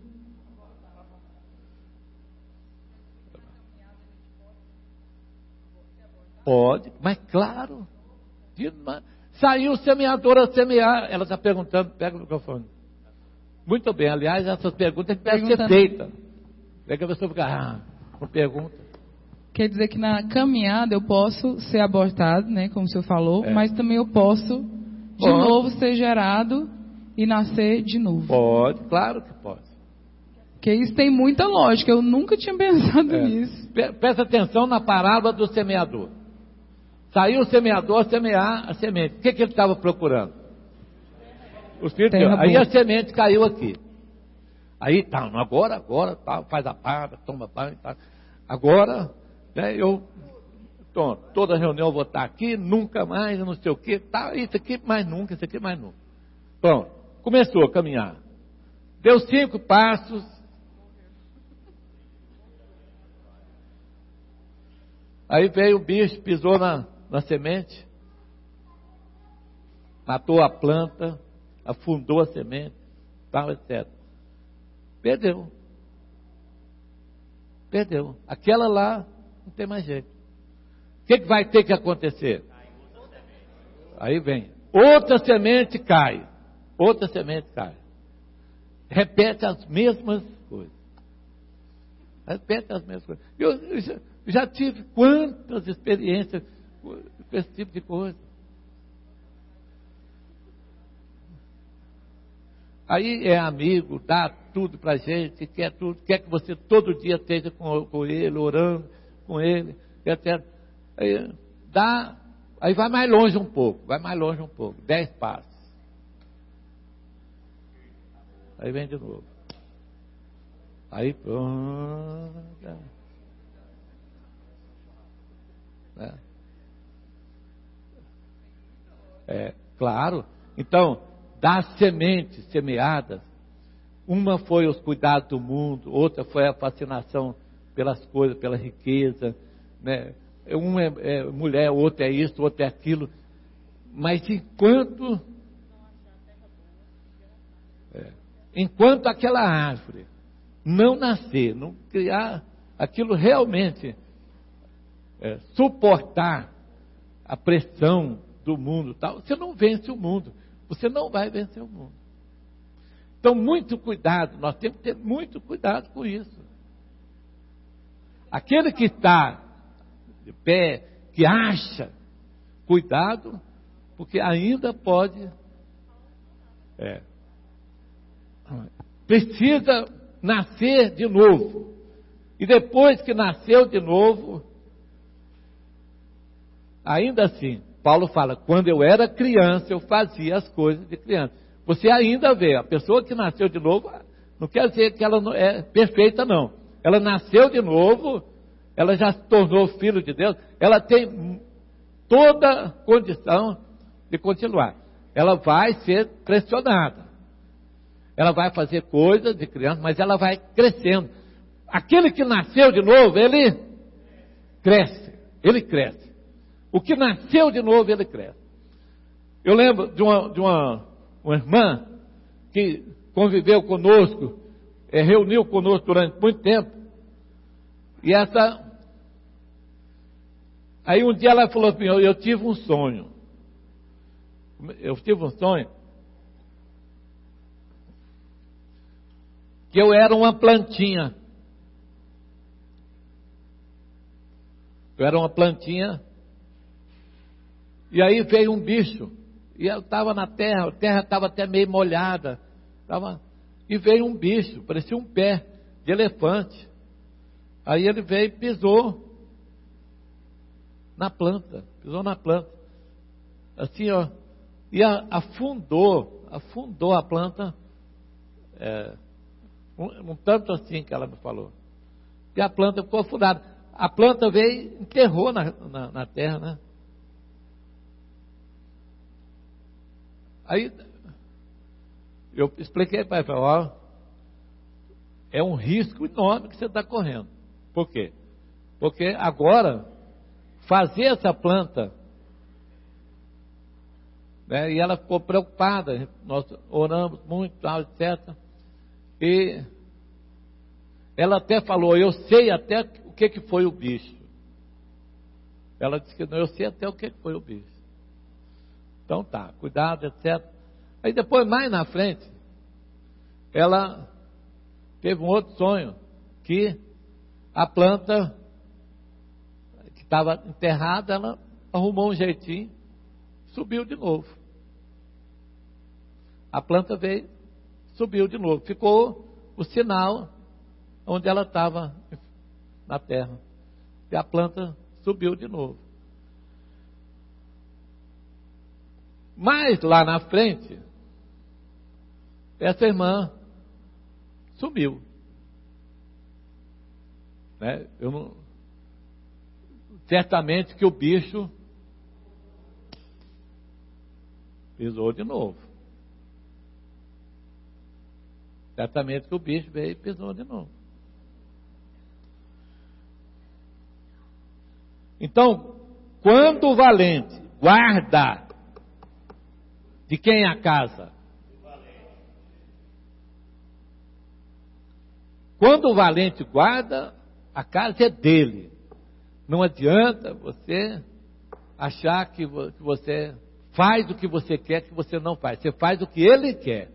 Pode, mas claro. Saiu o semeador a semear. Ela está perguntando, pega o microfone. Muito bem, aliás, essas perguntas devem ser feitas. Pega a pessoa e fica, ah, uma pergunta. Quer dizer que na caminhada eu posso ser abortado, né, como o senhor falou, é. Mas também eu posso de pode. novo ser gerado e nascer de novo. Pode, claro que pode. Porque isso tem muita lógica, eu nunca tinha pensado é. nisso. Presta atenção na parábola do semeador. Saiu o semeador a semear a semente. O que, que ele estava procurando? O Espírito de Deus. Aí a semente caiu aqui. Aí, tá, agora, agora, tá, faz a parada, toma banho, tá. Agora, né, eu, tô, toda reunião eu vou estar aqui, nunca mais, não sei o que, tá, isso aqui mais nunca, isso aqui mais nunca. Pronto, começou a caminhar. Deu cinco passos. Aí veio o bicho, pisou na, na semente, matou a planta, afundou a semente, tal, etcétera. Perdeu. Perdeu. Aquela lá não tem mais jeito. O que, que vai ter que acontecer? Aí vem. Outra semente cai. Outra semente cai. Repete as mesmas coisas. Repete as mesmas coisas. Eu, eu já, já tive quantas experiências com esse tipo de coisa. Aí é amigo, dá tudo pra gente, quer tudo, quer que você todo dia esteja com, com ele, orando com ele, etcétera. Aí dá, aí vai mais longe um pouco, vai mais longe um pouco, dez passos. Aí vem de novo. Aí pronto. Né? É, claro. Então, das sementes semeadas, uma foi os cuidados do mundo, outra foi a fascinação pelas coisas, pela riqueza, né? Um é, é mulher, outro é isso, outro é aquilo. Mas enquanto é, enquanto aquela árvore não nascer, não criar aquilo realmente, é, suportar a pressão do mundo, tal, você não vence o mundo. Você não vai vencer o mundo. Então, muito cuidado, nós temos que ter muito cuidado com isso. Aquele que está de pé, que acha cuidado, porque ainda pode, é, precisa nascer de novo. E depois que nasceu de novo, ainda assim, Paulo fala, quando eu era criança, eu fazia as coisas de criança. Você ainda vê, a pessoa que nasceu de novo, não quer dizer que ela não é perfeita, não. Ela nasceu de novo, ela já se tornou filho de Deus, ela tem toda condição de continuar. Ela vai ser pressionada. Ela vai fazer coisas de criança, mas ela vai crescendo. Aquele que nasceu de novo, ele cresce. Ele cresce. O que nasceu de novo, ele cresce. Eu lembro de uma, de uma, uma irmã que conviveu conosco, é, reuniu conosco durante muito tempo. E essa... Aí um dia ela falou assim, eu, eu tive um sonho. Eu tive um sonho. Que eu era uma plantinha. Eu era uma plantinha. E aí veio um bicho. E eu estava na terra, a terra estava até meio molhada. Tava, e veio um bicho, parecia um pé de elefante. Aí ele veio e pisou na planta. Pisou na planta. Assim, ó. E a, afundou, afundou a planta. É, um, um tanto assim que ela me falou. E a planta ficou afundada. A planta veio e enterrou na, na, na terra, né? Aí eu expliquei para ele, ó, é um risco enorme que você está correndo. Por quê? Porque agora, fazer essa planta, né, e ela ficou preocupada, nós oramos muito, etcétera. E ela até falou, eu sei até o que, que foi o bicho. Ela disse que não, eu sei até o que, que foi o bicho. Então tá, cuidado, etcétera. Aí depois, mais na frente, ela teve um outro sonho, que a planta que estava enterrada, ela arrumou um jeitinho, subiu de novo. A planta veio, subiu de novo. Ficou o sinal onde ela estava na terra. E a planta subiu de novo. Mas lá na frente, essa irmã sumiu. Né? Eu não, certamente que o bicho pisou de novo. Certamente que o bicho veio e pisou de novo. Então, quando o valente guarda, de quem é a casa? Quando o valente guarda, a casa é dele. Não adianta você achar que você faz o que você quer, que você não faz. Você faz o que ele quer.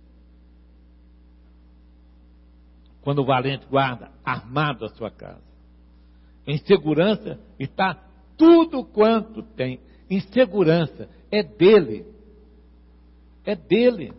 Quando o valente guarda, armado a sua casa. Em segurança está tudo quanto tem. Em segurança é dele. É dele.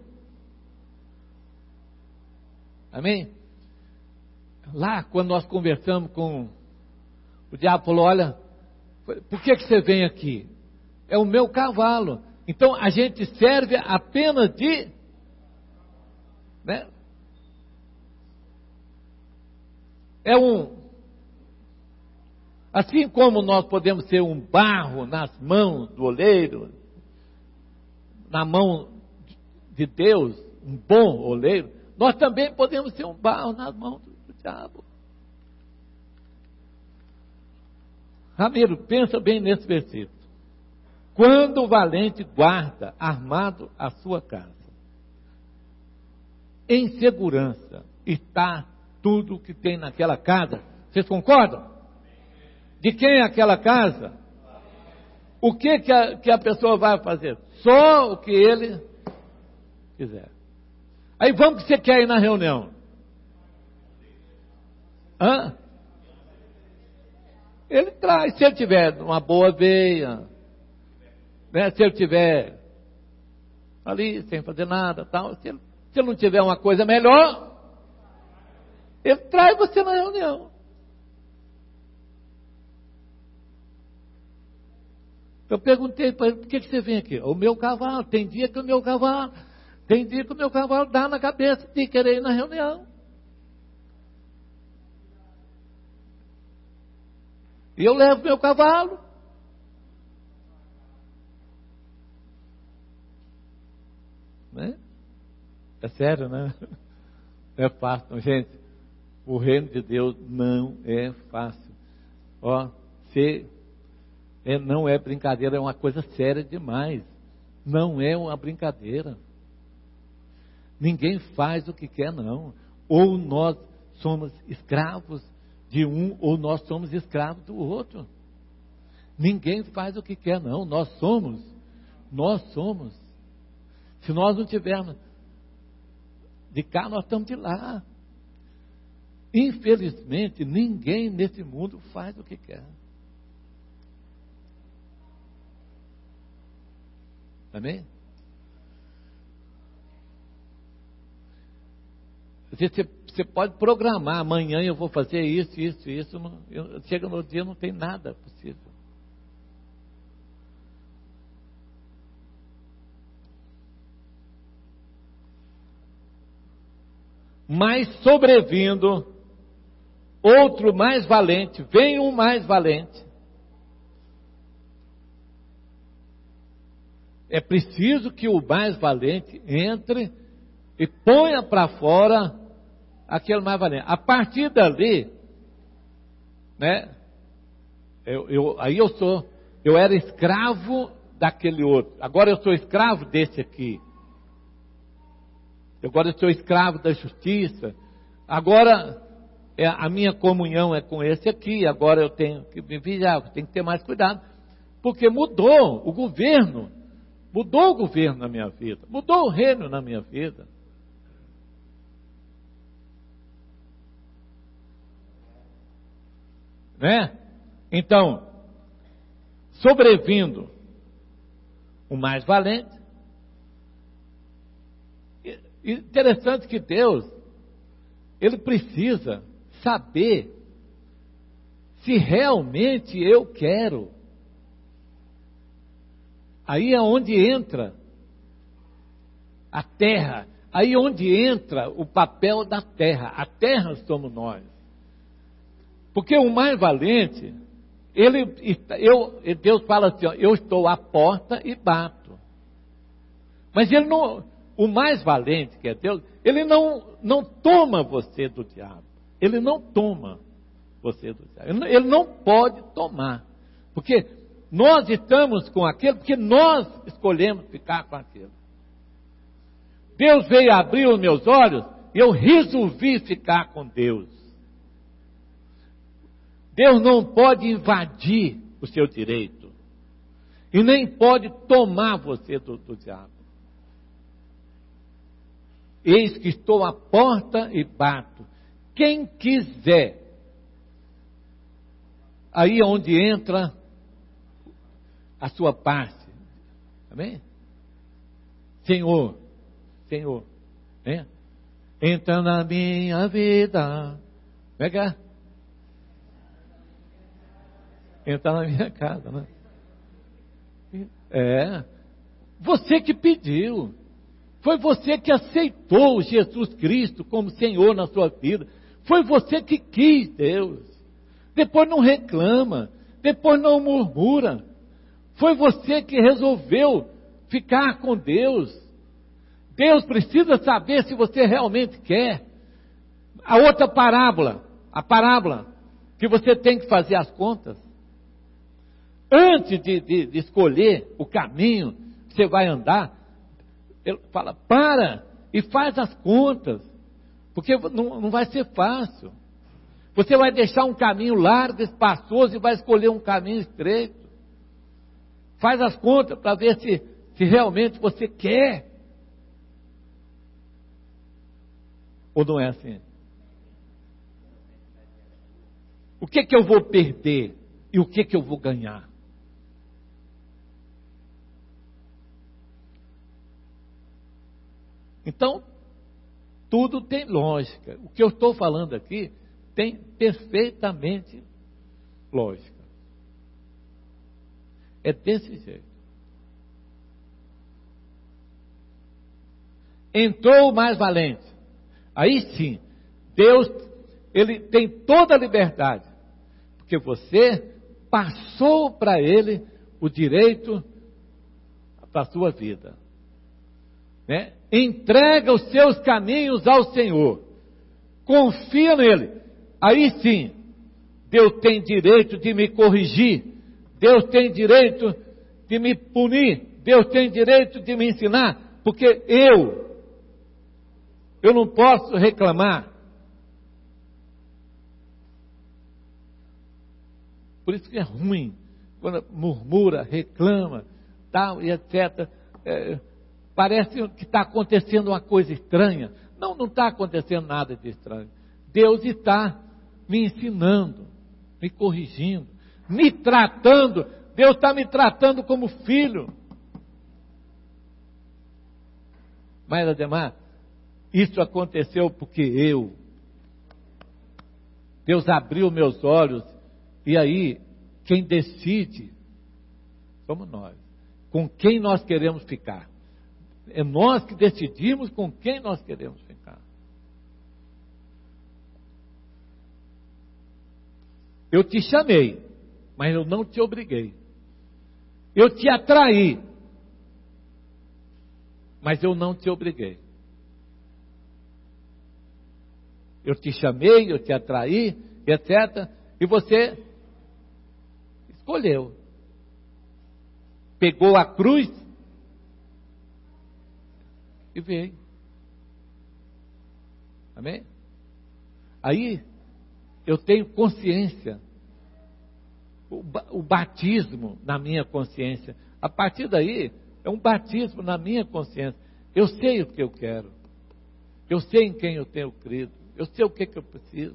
Amém? Lá, quando nós conversamos com o diabo, falou, olha, por que, que você vem aqui? É o meu cavalo. Então, a gente serve apenas de... Né? É um... Assim como nós podemos ser um barro nas mãos do oleiro, na mão de Deus, um bom oleiro, nós também podemos ser um barro nas mãos do diabo. Ramiro, pensa bem nesse versículo. Quando o valente guarda armado a sua casa, em segurança está tudo o que tem naquela casa. Vocês concordam? De quem é aquela casa? O que que a, que a pessoa vai fazer? Só o que ele quiser. Aí vamos que você quer ir na reunião. Hã? Ele traz, se ele tiver uma boa veia, né, se ele tiver ali sem fazer nada, tal, se ele, se ele não tiver uma coisa melhor, ele traz você na reunião. Eu perguntei para ele, por que, que você vem aqui? O meu cavalo, tem dia que o meu cavalo, tem dia que o meu cavalo dá na cabeça de querer ir na reunião. E eu levo meu cavalo. Né? É sério, né? Não é fácil, gente. O reino de Deus não é fácil. Ó, você... É, não é brincadeira, é uma coisa séria demais. Não é uma brincadeira. Ninguém faz o que quer, não. Ou nós somos escravos de um, ou nós somos escravos do outro. Ninguém faz o que quer, não. Nós somos. Nós somos. Se nós não tivermos de cá, nós estamos de lá. Infelizmente, ninguém nesse mundo faz o que quer. Amém? Você, você pode programar, amanhã eu vou fazer isso, isso, isso. Não, eu, chega no dia, não tem nada possível. Mas sobrevindo, outro mais valente, vem um mais valente. É preciso que o mais valente entre e ponha para fora aquele mais valente. A partir dali, né? Eu, eu, aí eu sou, eu era escravo daquele outro. Agora eu sou escravo desse aqui. Agora eu sou escravo da justiça. Agora é, a minha comunhão é com esse aqui. Agora eu tenho que me vigiar, eu tenho que ter mais cuidado. Porque mudou o governo. Mudou o governo na minha vida. Mudou o reino na minha vida. Né? Então, sobrevindo o mais valente. Interessante que Deus, Ele precisa saber se realmente eu quero. Aí é onde entra a terra, aí é onde entra o papel da terra. A terra somos nós. Porque o mais valente, ele, eu, Deus fala assim, ó, eu estou à porta e bato. Mas ele não, o mais valente, que é Deus, ele não, não toma você do diabo. Ele não toma você do diabo. Ele não, ele não pode tomar. Porque nós estamos com aquele, porque nós escolhemos ficar com aquele. Deus veio abrir os meus olhos e eu resolvi ficar com Deus. Deus não pode invadir o seu direito. E nem pode tomar você do, do diabo. Eis que estou à porta e bato. Quem quiser. Aí é onde entra a sua parte. Amém? Senhor, Senhor, né? Entra na minha vida. Pega. Entra na minha casa, né? É. Você que pediu. Foi você que aceitou Jesus Cristo como Senhor na sua vida. Foi você que quis Deus. Depois não reclama. Depois não murmura. Foi você que resolveu ficar com Deus. Deus precisa saber se você realmente quer. A outra parábola, a parábola que você tem que fazer as contas. Antes de, de, de escolher o caminho que você vai andar, ele fala, para e faz as contas. Porque não, não vai ser fácil. Você vai deixar um caminho largo, espaçoso e vai escolher um caminho estreito. Faz as contas para ver se, se realmente você quer. Ou não é assim? O que que eu vou perder e o que que eu vou ganhar? Então, tudo tem lógica. O que eu estou falando aqui tem perfeitamente lógica. É desse jeito. Entrou o mais valente. Aí sim, Deus, Ele tem toda a liberdade. Porque você passou para Ele o direito para a sua vida. Né? Entrega os seus caminhos ao Senhor. Confia nele. Aí sim, Deus tem direito de me corrigir. Deus tem direito de me punir. Deus tem direito de me ensinar. Porque eu, eu não posso reclamar. Por isso que é ruim. Quando murmura, reclama, tal e etcétera. É, parece que está acontecendo uma coisa estranha. Não, não está acontecendo nada de estranho. Deus está me ensinando, me corrigindo, me tratando. Deus está me tratando como filho. Mas, Ademar, isso aconteceu porque eu, Deus abriu meus olhos, e aí, quem decide somos nós. Com quem nós queremos ficar. É nós que decidimos com quem nós queremos ficar. Eu te chamei, mas eu não te obriguei. Eu te atraí, mas eu não te obriguei. Eu te chamei, eu te atraí, etcétera. E você escolheu. Pegou a cruz e veio. Amém? Aí eu tenho consciência. O, o batismo na minha consciência. A partir daí, é um batismo na minha consciência. Eu sei o que eu quero. Eu sei em quem eu tenho crido. Eu sei o que, que eu preciso.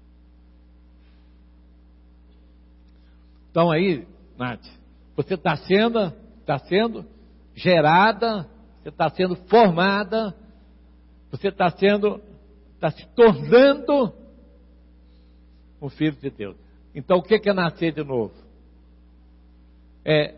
Então aí, Nath, você está sendo, está sendo gerada, você está sendo formada, você está sendo, está se tornando um filho de Deus. Então o que é nascer de novo? É,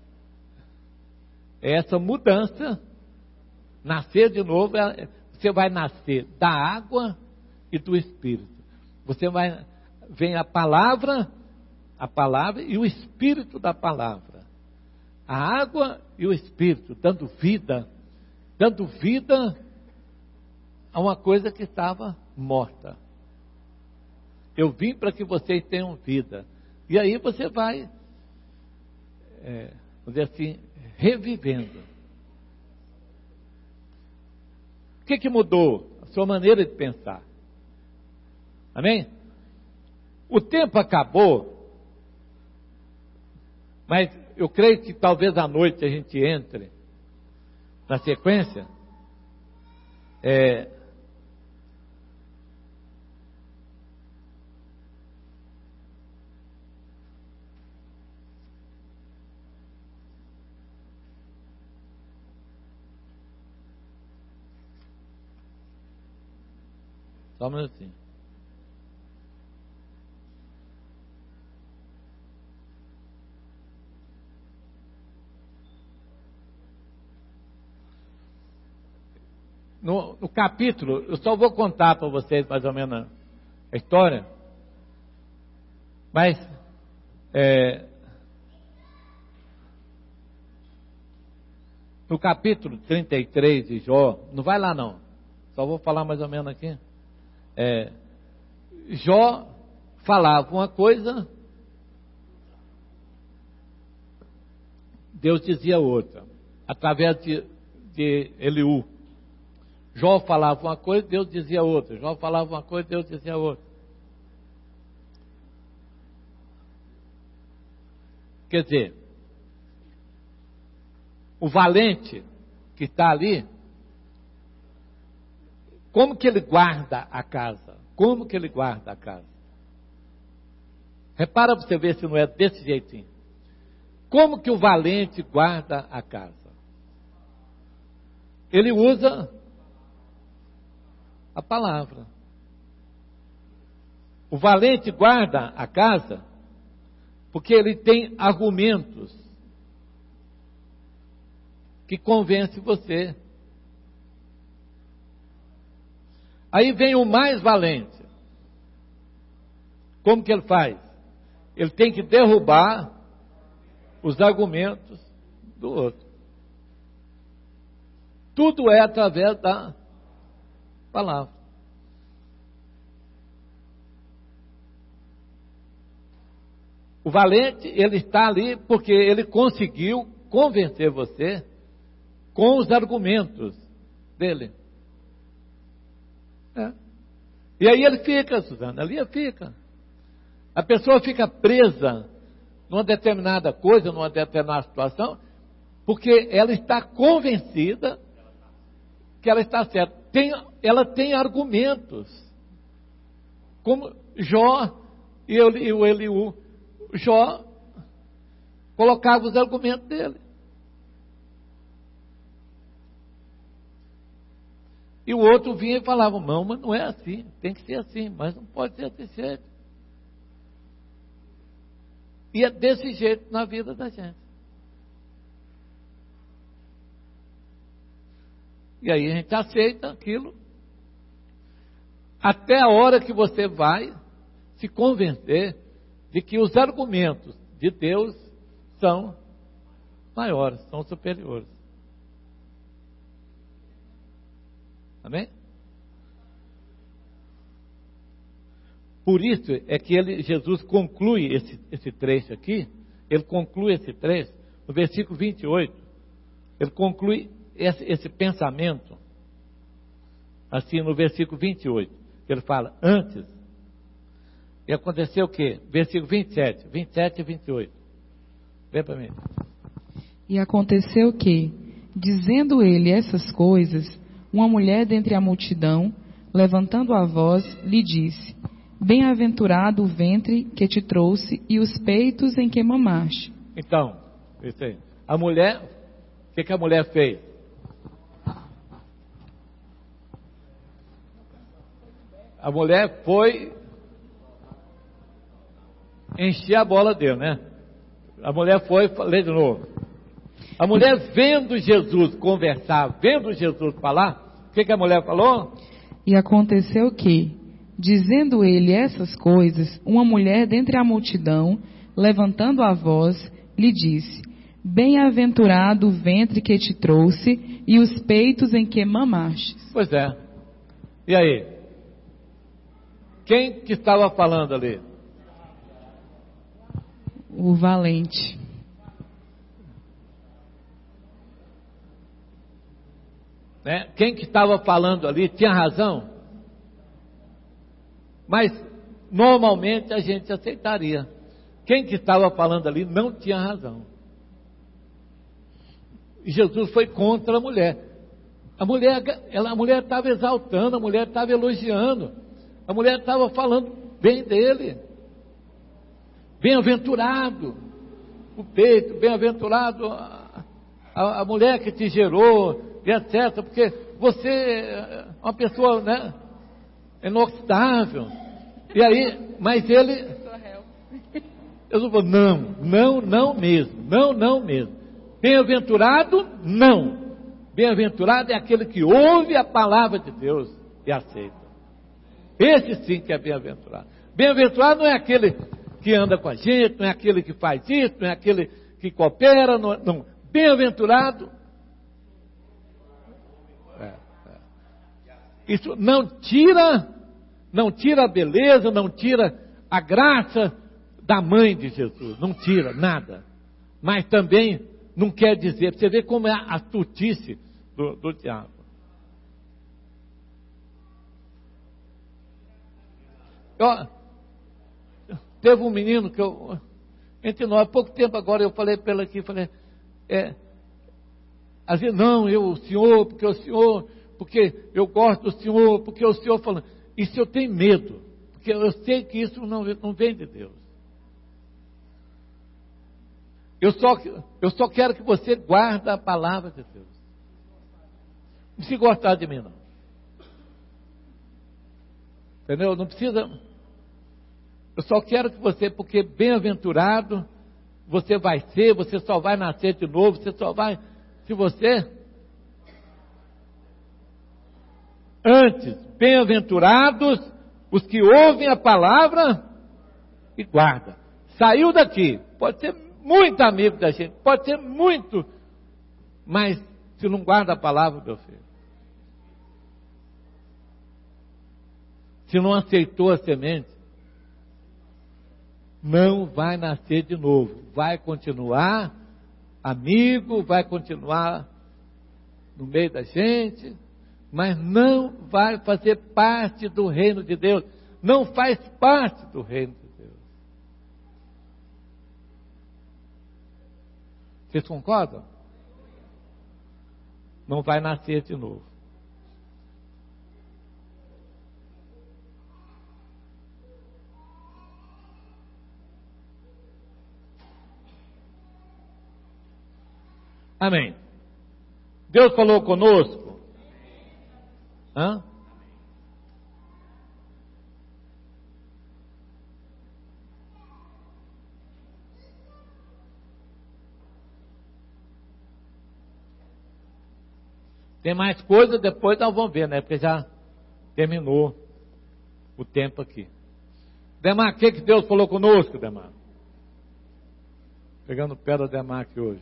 é essa mudança. Nascer de novo, é, você vai nascer da água e do Espírito. Você vai, vem a palavra, a palavra e o Espírito da palavra. A água e o Espírito, dando vida, dando vida a uma coisa que estava morta. Eu vim para que vocês tenham vida. E aí você vai, é, vamos dizer assim, revivendo. O que que mudou? A sua maneira de pensar. Amém? O tempo acabou, mas eu creio que talvez à noite a gente entre na sequência. É, Só um minutinho. No, no capítulo, eu só vou contar para vocês mais ou menos a história, mas é, no capítulo trinta e três de Jó, não vai lá não, só vou falar mais ou menos aqui. É, Jó falava uma coisa, Deus dizia outra, através de, de Eliú. Jó falava uma coisa, Deus dizia outra. Jó falava uma coisa, Deus dizia outra. Quer dizer, o valente que está ali, como que ele guarda a casa? Como que ele guarda a casa? Repara para você ver se não é desse jeitinho. Como que o valente guarda a casa? Ele usa a palavra. O valente guarda a casa porque ele tem argumentos que convencem você. Aí vem o mais valente. Como que ele faz? Ele tem que derrubar os argumentos do outro. Tudo é através da palavra. O valente, ele está ali porque ele conseguiu convencer você com os argumentos dele. É. E aí ele fica, Suzana, ali ele fica. A pessoa fica presa numa determinada coisa, numa determinada situação, porque ela está convencida que ela está certa. Tem, ela tem argumentos. Como Jó e o Eliú. Jó colocava os argumentos dele. E o outro vinha e falava, não, mas não é assim, tem que ser assim, mas não pode ser desse jeito. E é desse jeito na vida da gente. E aí a gente aceita aquilo, até a hora que você vai se convencer de que os argumentos de Deus são maiores, são superiores. Amém? Por isso é que ele, Jesus conclui esse, esse trecho aqui, ele conclui esse trecho, no versículo vinte e oito, ele conclui esse, esse pensamento, assim no versículo vinte e oito, ele fala, antes, e aconteceu o quê? Versículo vinte e sete, vinte e sete e vinte e oito, vem para mim. E aconteceu que, dizendo ele essas coisas, uma mulher dentre a multidão, levantando a voz, lhe disse, bem-aventurado o ventre que te trouxe e os peitos em que mamaste. Então, isso aí. A mulher, o que, que a mulher fez? A mulher foi encher a bola dele, né? A mulher foi, lê de novo. A mulher vendo Jesus conversar, vendo Jesus falar, o que, que a mulher falou? E aconteceu que, dizendo ele essas coisas, uma mulher dentre a multidão, levantando a voz, lhe disse, bem-aventurado o ventre que te trouxe e os peitos em que mamaste. Pois é. E aí? Quem que estava falando ali? O valente. Né? Quem que estava falando ali tinha razão? Mas normalmente a gente aceitaria. Quem que estava falando ali não tinha razão. E Jesus foi contra a mulher. A mulher ela, a mulher estava exaltando, a mulher estava elogiando, a mulher estava falando bem dele. Bem-aventurado o peito, bem-aventurado a, a, a mulher que te gerou, e etcétera. Porque você é uma pessoa, né, inoxidável. E aí, mas ele, eu não vou, não, não, não mesmo, não, não mesmo. Bem-aventurado, não. Bem-aventurado é aquele que ouve a palavra de Deus e aceita. Esse sim que é bem-aventurado. Bem-aventurado não é aquele que anda com a gente, não é aquele que faz isso, não é aquele que coopera, não. não. Bem-aventurado. É, é. Isso não tira, não tira a beleza, não tira a graça da mãe de Jesus, não tira nada. Mas também não quer dizer, você vê como é a astutice do, do diabo. Eu, teve um menino que eu, entre nós, há pouco tempo agora, eu falei para ele aqui, falei, é, às vezes, não, eu, o senhor, porque o senhor, porque eu gosto do senhor, porque o senhor falando, isso eu tenho medo, porque eu sei que isso não, não vem de Deus. Eu só, eu só quero que você guarde a palavra de Deus. Não se gostar de mim, não. Entendeu? Não precisa. Eu só quero que você, porque bem-aventurado você vai ser, você só vai nascer de novo, você só vai. Se você. Antes, bem-aventurados os que ouvem a palavra e guardam. Saiu daqui, pode ser muito amigo da gente, pode ser muito, mas se não guarda a palavra, meu filho, se não aceitou a semente, não vai nascer de novo, vai continuar amigo, vai continuar no meio da gente, mas não vai fazer parte do reino de Deus, não faz parte do reino de Deus. Vocês concordam? Não vai nascer de novo. Amém. Deus falou conosco? Hã? Tem mais coisa, depois nós vamos ver, né? Porque já terminou o tempo aqui. Demar, o que, que Deus falou conosco, Demar? Pegando o pé da Demar aqui hoje.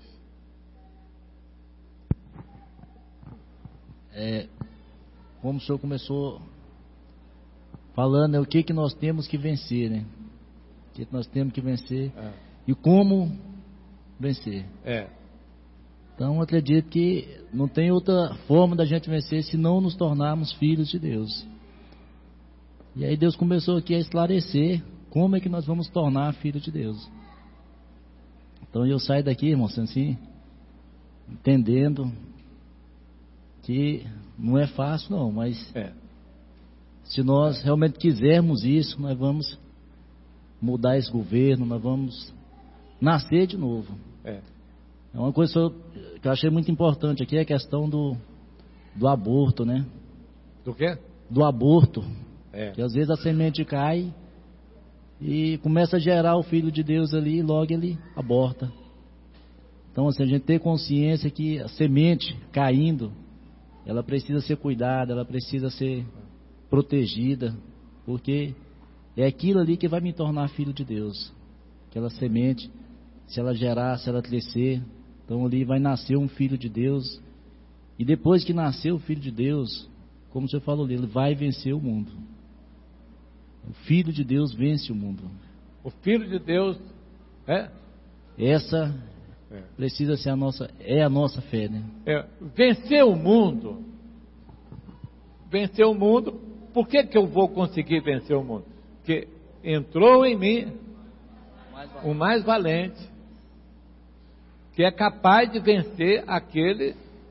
É, como o senhor começou falando, é o que, que nós temos que vencer, né? O que, que nós temos que vencer É. e como vencer. É. Então, eu acredito que não tem outra forma da gente vencer se não nos tornarmos filhos de Deus. E aí Deus começou aqui a esclarecer como é que nós vamos tornar filhos de Deus. Então, eu saio daqui, irmão, assim, entendendo que não é fácil não, mas É. se nós realmente quisermos isso, nós vamos mudar esse governo, nós vamos nascer de novo. É. É uma coisa que eu achei muito importante aqui, é a questão do, do aborto, né? Do quê? Do aborto. É. Que às vezes a semente cai e começa a gerar o filho de Deus ali e logo ele aborta. Então, assim, a gente ter consciência que a semente caindo, ela precisa ser cuidada, ela precisa ser protegida, porque é aquilo ali que vai me tornar filho de Deus. Aquela semente, se ela gerar, se ela crescer, então ali vai nascer um filho de Deus. E depois que nascer o filho de Deus, como o senhor falou ali, ele vai vencer o mundo. O filho de Deus vence o mundo. O filho de Deus, é? Essa É. precisa ser a nossa, é a nossa fé, né? É, vencer o mundo, vencer o mundo, por que que eu vou conseguir vencer o mundo? Porque entrou em mim o mais valente, que é capaz de vencer aquele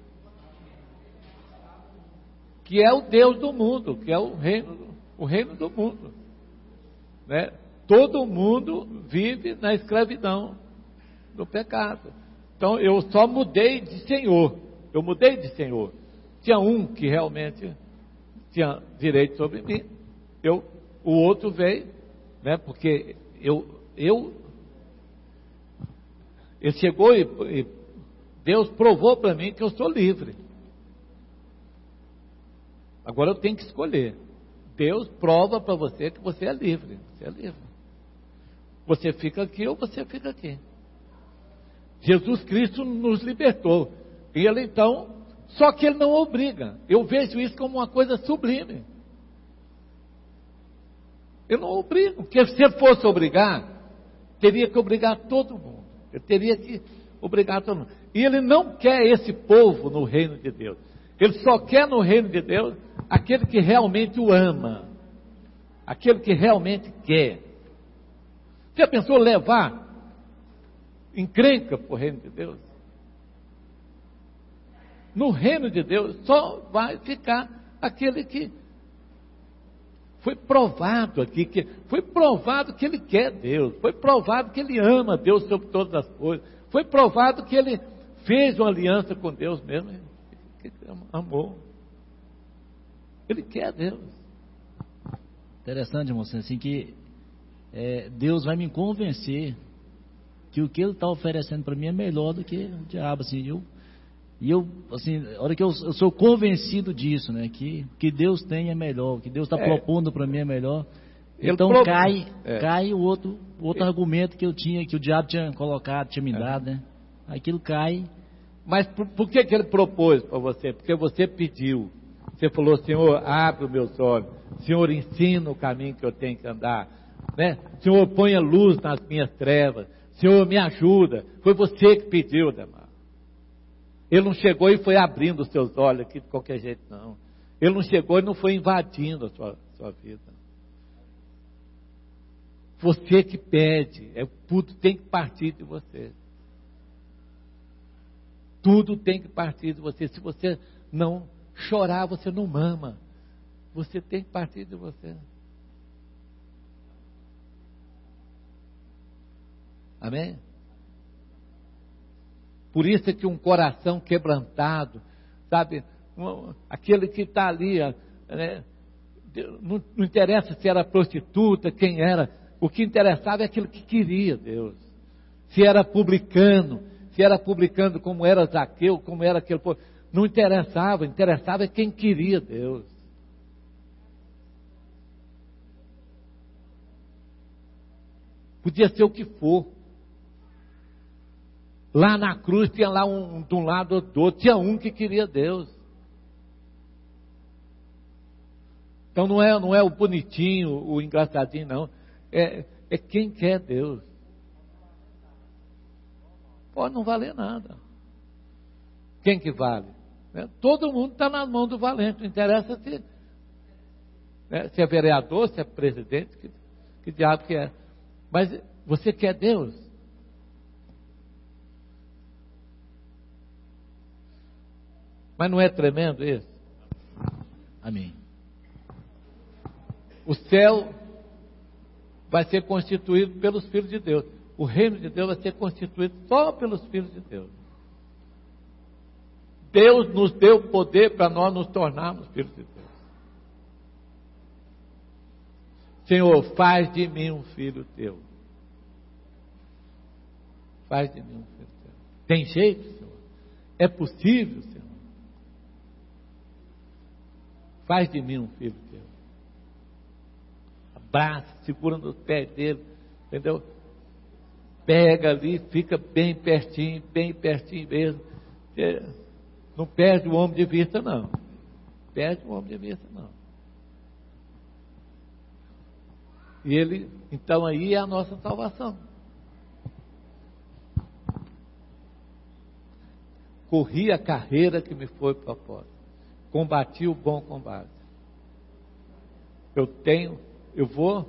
que é o Deus do mundo, que é o reino, o reino do mundo, né? Todo mundo vive na escravidão do pecado. Então eu só mudei de senhor, eu mudei de senhor. Tinha um que realmente tinha direito sobre mim, eu, o outro veio, né? Porque eu, eu, ele chegou e, e Deus provou para mim que eu sou livre. Agora eu tenho que escolher. Deus prova para você que você é livre, você é livre. Você fica aqui ou você fica aqui. Jesus Cristo nos libertou. E ele então, só que ele não obriga. Eu vejo isso como uma coisa sublime. Eu não obrigo, porque se ele fosse obrigar, teria que obrigar todo mundo. Ele teria que obrigar todo mundo. E ele não quer esse povo no reino de Deus. Ele só quer no reino de Deus aquele que realmente o ama. Aquele que realmente quer. Você pensou levar encrenca para o reino de Deus? No reino de Deus só vai ficar aquele que foi provado aqui, que foi provado que ele quer Deus, foi provado que ele ama Deus sobre todas as coisas, foi provado que ele fez uma aliança com Deus mesmo, que amou. Ele quer Deus. Interessante, irmão, assim, que é, Deus vai me convencer que o que Ele está oferecendo para mim é melhor do que o diabo, assim, eu, e eu, assim, a hora que eu, eu sou convencido disso, né, que o que Deus tem é melhor, o que Deus está é. propondo para mim é melhor, Ele então pro... cai, é. cai o outro, o outro é. argumento que eu tinha, que o diabo tinha colocado, tinha me dado, né, aquilo cai. Mas por, por que que Ele propôs para você? Porque você pediu, você falou, Senhor, abre os meus olhos, Senhor, ensina o caminho que eu tenho que andar, né? Senhor, ponha luz nas minhas trevas, Senhor, me ajuda. Foi você que pediu, Demar. Ele não chegou e foi abrindo os seus olhos aqui de qualquer jeito, não. Ele não chegou e não foi invadindo a sua, sua vida. Você que pede, é, tudo tem que partir de você. Tudo tem que partir de você. Se você não chorar, você não mama. Você tem que partir de você. Amém? Por isso é que um coração quebrantado, sabe, um, aquele que está ali, né, não, não interessa se era prostituta, quem era, o que interessava é aquilo que queria Deus. Se era publicano, se era publicano como era Zaqueu, como era aquele povo, não interessava, interessava é quem queria Deus. Podia ser o que for. Lá na cruz tinha lá um, de um lado ou do outro, tinha um que queria Deus. Então não é, não é o bonitinho, o engraçadinho, não. É, é quem quer Deus. Pode não valer nada. Quem que vale? Né? Todo mundo está na mão do valente. Não interessa se, né, se é vereador, se é presidente, que, que diabo que é. Mas você quer Deus? Mas não é tremendo isso? Amém. O céu vai ser constituído pelos filhos de Deus. O reino de Deus vai ser constituído só pelos filhos de Deus. Deus nos deu poder para nós nos tornarmos filhos de Deus. Senhor, faz de mim um filho teu. Faz de mim um filho teu. Tem jeito, Senhor? É possível, Senhor? Faz de mim um filho teu. Abraça, segura nos pés dele, entendeu? Pega ali, fica bem pertinho, bem pertinho mesmo. Não perde o homem de vista, não. Perde o homem de vista, não. E ele, então aí é a nossa salvação. Corri a carreira que me foi proposta. Combati o bom combate. Eu tenho, eu vou,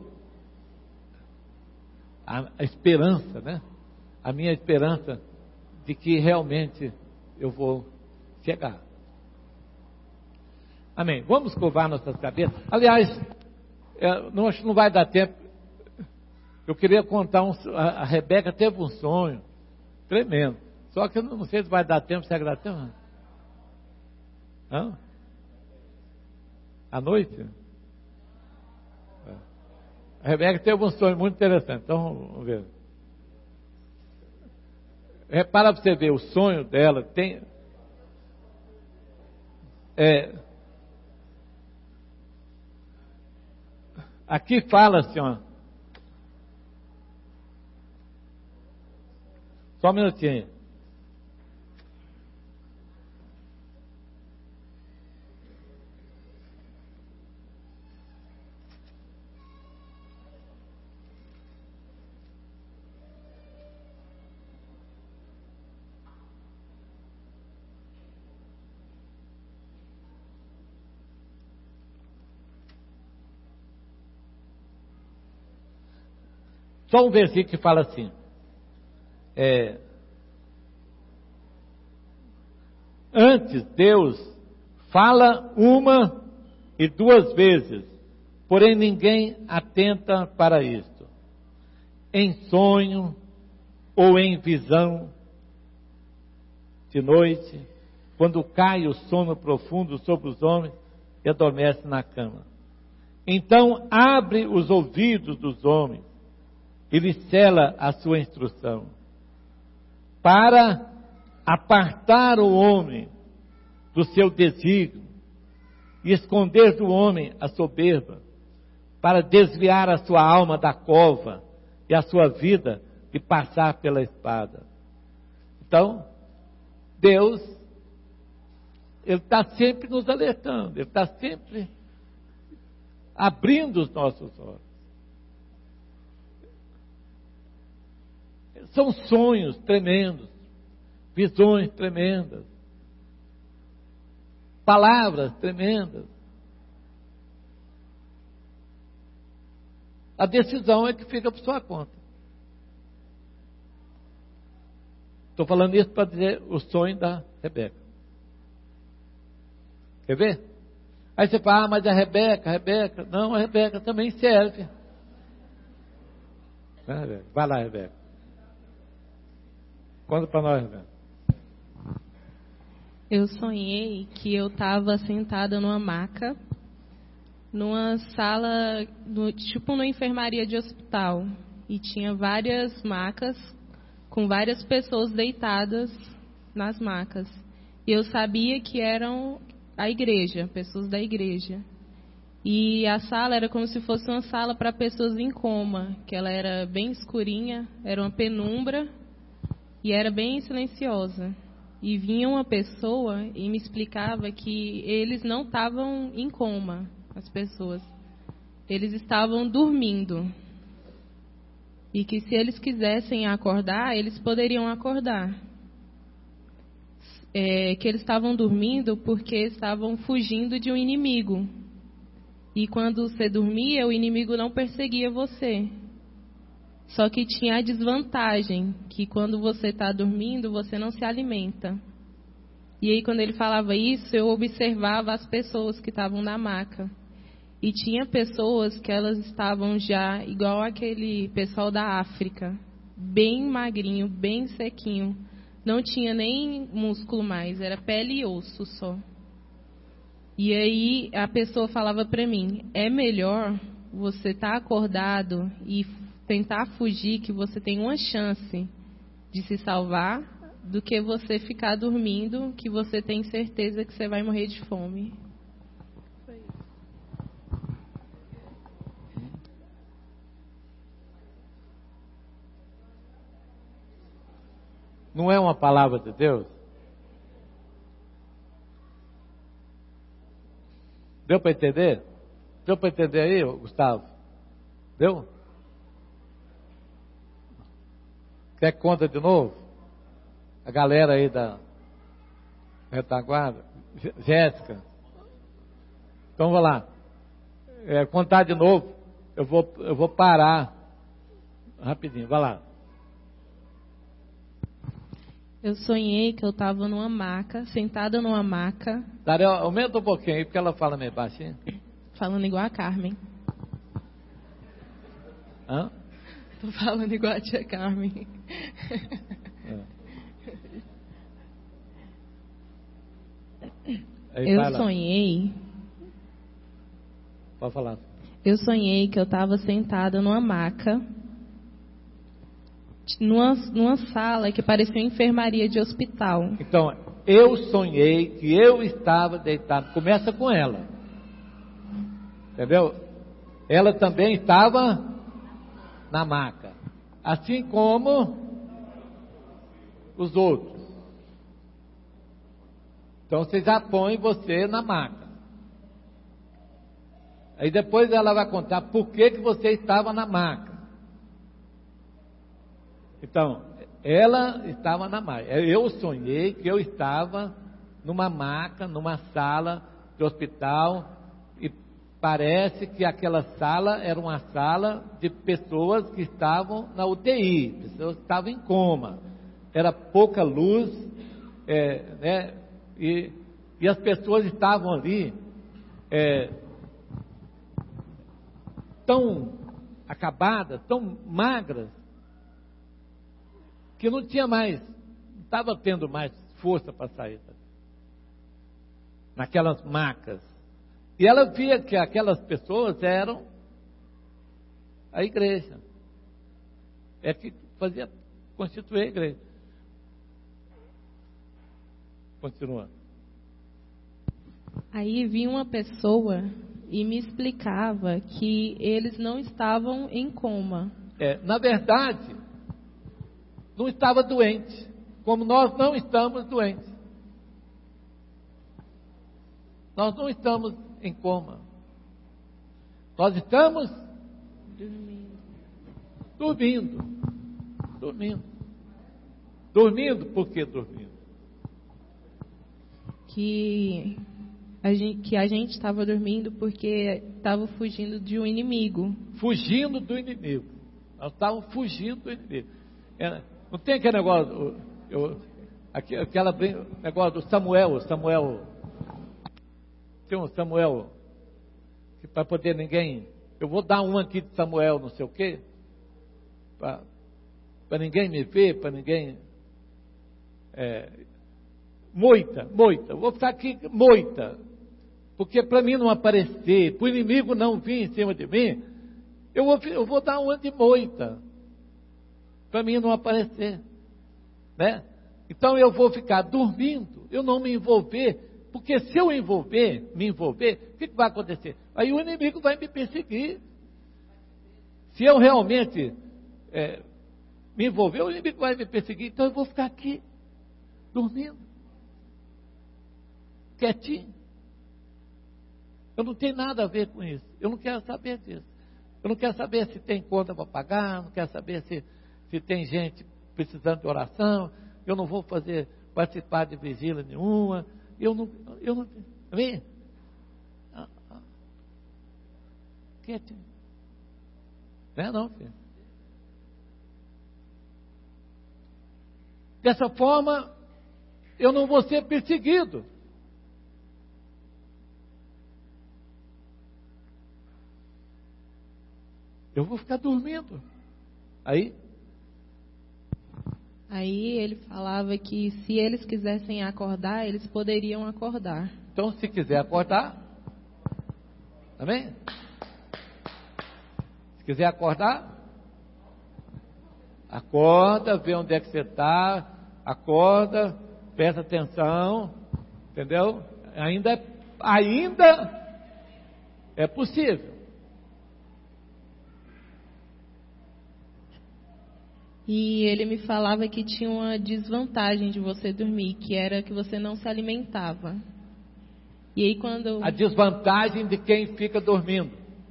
a, a esperança, né? A minha esperança de que realmente eu vou chegar. Amém. Vamos curvar nossas cabeças. Aliás, é, não, acho que não vai dar tempo. Eu queria contar um, a, a Rebeca teve um sonho tremendo. Só que eu não sei se vai dar tempo, se vai dar tempo. Hã? À noite? A Rebeca teve um sonho muito interessante. Então, vamos ver. Repara para você ver, o sonho dela tem... É, aqui fala assim, ó. Só um minutinho. Só um versículo que fala assim, é, antes Deus fala uma e duas vezes, porém ninguém atenta para isto. Em sonho ou em visão de noite, quando cai o sono profundo sobre os homens e adormece na cama. Então abre os ouvidos dos homens e lhes cela a sua instrução, para apartar o homem do seu desígnio e esconder do homem a soberba, para desviar a sua alma da cova e a sua vida e passar pela espada. Então, Deus, Ele está sempre nos alertando, Ele está sempre abrindo os nossos olhos. São sonhos tremendos, visões tremendas, palavras tremendas. A decisão é que fica por sua conta. Estou falando isso para dizer o sonho da Rebeca. Quer ver? Aí você fala, ah, mas a Rebeca, a Rebeca. Não, a Rebeca também serve. Vai lá, Rebeca. Conta para nós, Rebeca. Eu sonhei que eu estava sentada numa maca, numa sala, no, tipo numa enfermaria de hospital. E tinha várias macas, com várias pessoas deitadas nas macas. E eu sabia que eram a igreja, pessoas da igreja. E a sala era como se fosse uma sala para pessoas em coma, que ela era bem escurinha, era uma penumbra e era bem silenciosa. E vinha uma pessoa e me explicava que eles não estavam em coma, as pessoas. Eles estavam dormindo. E que se eles quisessem acordar, eles poderiam acordar. É, que eles estavam dormindo porque estavam fugindo de um inimigo. E quando você dormia, o inimigo não perseguia você. Só que tinha a desvantagem, que quando você está dormindo, você não se alimenta. E aí, quando ele falava isso, eu observava as pessoas que estavam na maca. E tinha pessoas que elas estavam já igual aquele pessoal da África, bem magrinho, bem sequinho. Não tinha nem músculo mais, era pele e osso só. E aí a pessoa falava para mim, é melhor você estar tá acordado e tentar fugir, que você tem uma chance de se salvar, do que você ficar dormindo, que você tem certeza que você vai morrer de fome. Não é uma palavra de Deus? Deu para entender? Deu para entender aí, Gustavo? Deu? Quer que conta de novo? A galera aí da retaguarda. Jéssica. Então vamos lá. É, contar de novo. Eu vou, eu vou parar rapidinho. Vai lá. Eu sonhei que eu estava numa maca, sentada numa maca. Daria, aumenta um pouquinho aí, porque ela fala meio baixinho. Falando igual a Carmen. Hã? Tô falando igual a tia Carmen. É. Aí, eu sonhei. Pode falar. Eu sonhei que eu estava sentada numa maca, numa, numa sala que parecia uma enfermaria de hospital. Então, eu sonhei que eu estava deitado. Começa com ela. Entendeu? Ela também estava na maca. Assim como os outros. Então você já põe você na maca. Aí depois ela vai contar por que, que você estava na maca. Então, ela estava na maca. Eu sonhei que eu estava numa maca, numa sala de hospital, e parece que aquela sala era uma sala de pessoas que estavam na U T I, pessoas que estavam em coma. Era pouca luz, é, né, e, e as pessoas estavam ali é, tão acabadas, tão magras, que não tinha mais, não estava tendo mais força para sair naquelas macas. E ela via que aquelas pessoas eram a igreja. É que fazia constituir a igreja. Continua. Aí vinha uma pessoa e me explicava que eles não estavam em coma. É, na verdade, não estava doente, como nós não estamos doentes. Nós não estamos em coma. Nós estamos Dormindo. dormindo. Dormindo. Dormindo, por que dormindo? Que a gente que a gente estava dormindo porque estava fugindo de um inimigo. Fugindo do inimigo. Nós estávamos fugindo do inimigo. É, não tem aquele negócio, eu, aquele, aquela negócio do Samuel, Samuel, tem um Samuel, que para poder ninguém, eu vou dar um aqui de Samuel, não sei o quê, para ninguém me ver, para ninguém, é, moita, moita, eu vou ficar aqui moita, porque para mim não aparecer, para o inimigo não vir em cima de mim, eu vou, eu vou dar uma de moita, para mim não aparecer, né? Então eu vou ficar dormindo, eu não me envolver, porque se eu envolver, me envolver, o que, que vai acontecer? Aí o inimigo vai me perseguir. Se eu realmente é, me envolver, o inimigo vai me perseguir, então eu vou ficar aqui, dormindo, quietinho. Eu não tenho nada a ver com isso, eu não quero saber disso. Eu não quero saber se tem conta para pagar, não quero saber se, se tem gente precisando de oração, eu não vou fazer, participar de vigília nenhuma, eu não, eu não, vem, ah, ah, quietinho, não é não, filho? Dessa forma, eu não vou ser perseguido. Eu vou ficar dormindo. Aí? Aí ele falava que se eles quisessem acordar, eles poderiam acordar. Então, se quiser acordar, amém? Se quiser acordar, acorda, vê onde é que você está, acorda, presta atenção, entendeu? Ainda, ainda é possível. E ele me falava que tinha uma desvantagem de você dormir, que era que você não se alimentava. E aí quando... A desvantagem de quem fica dormindo.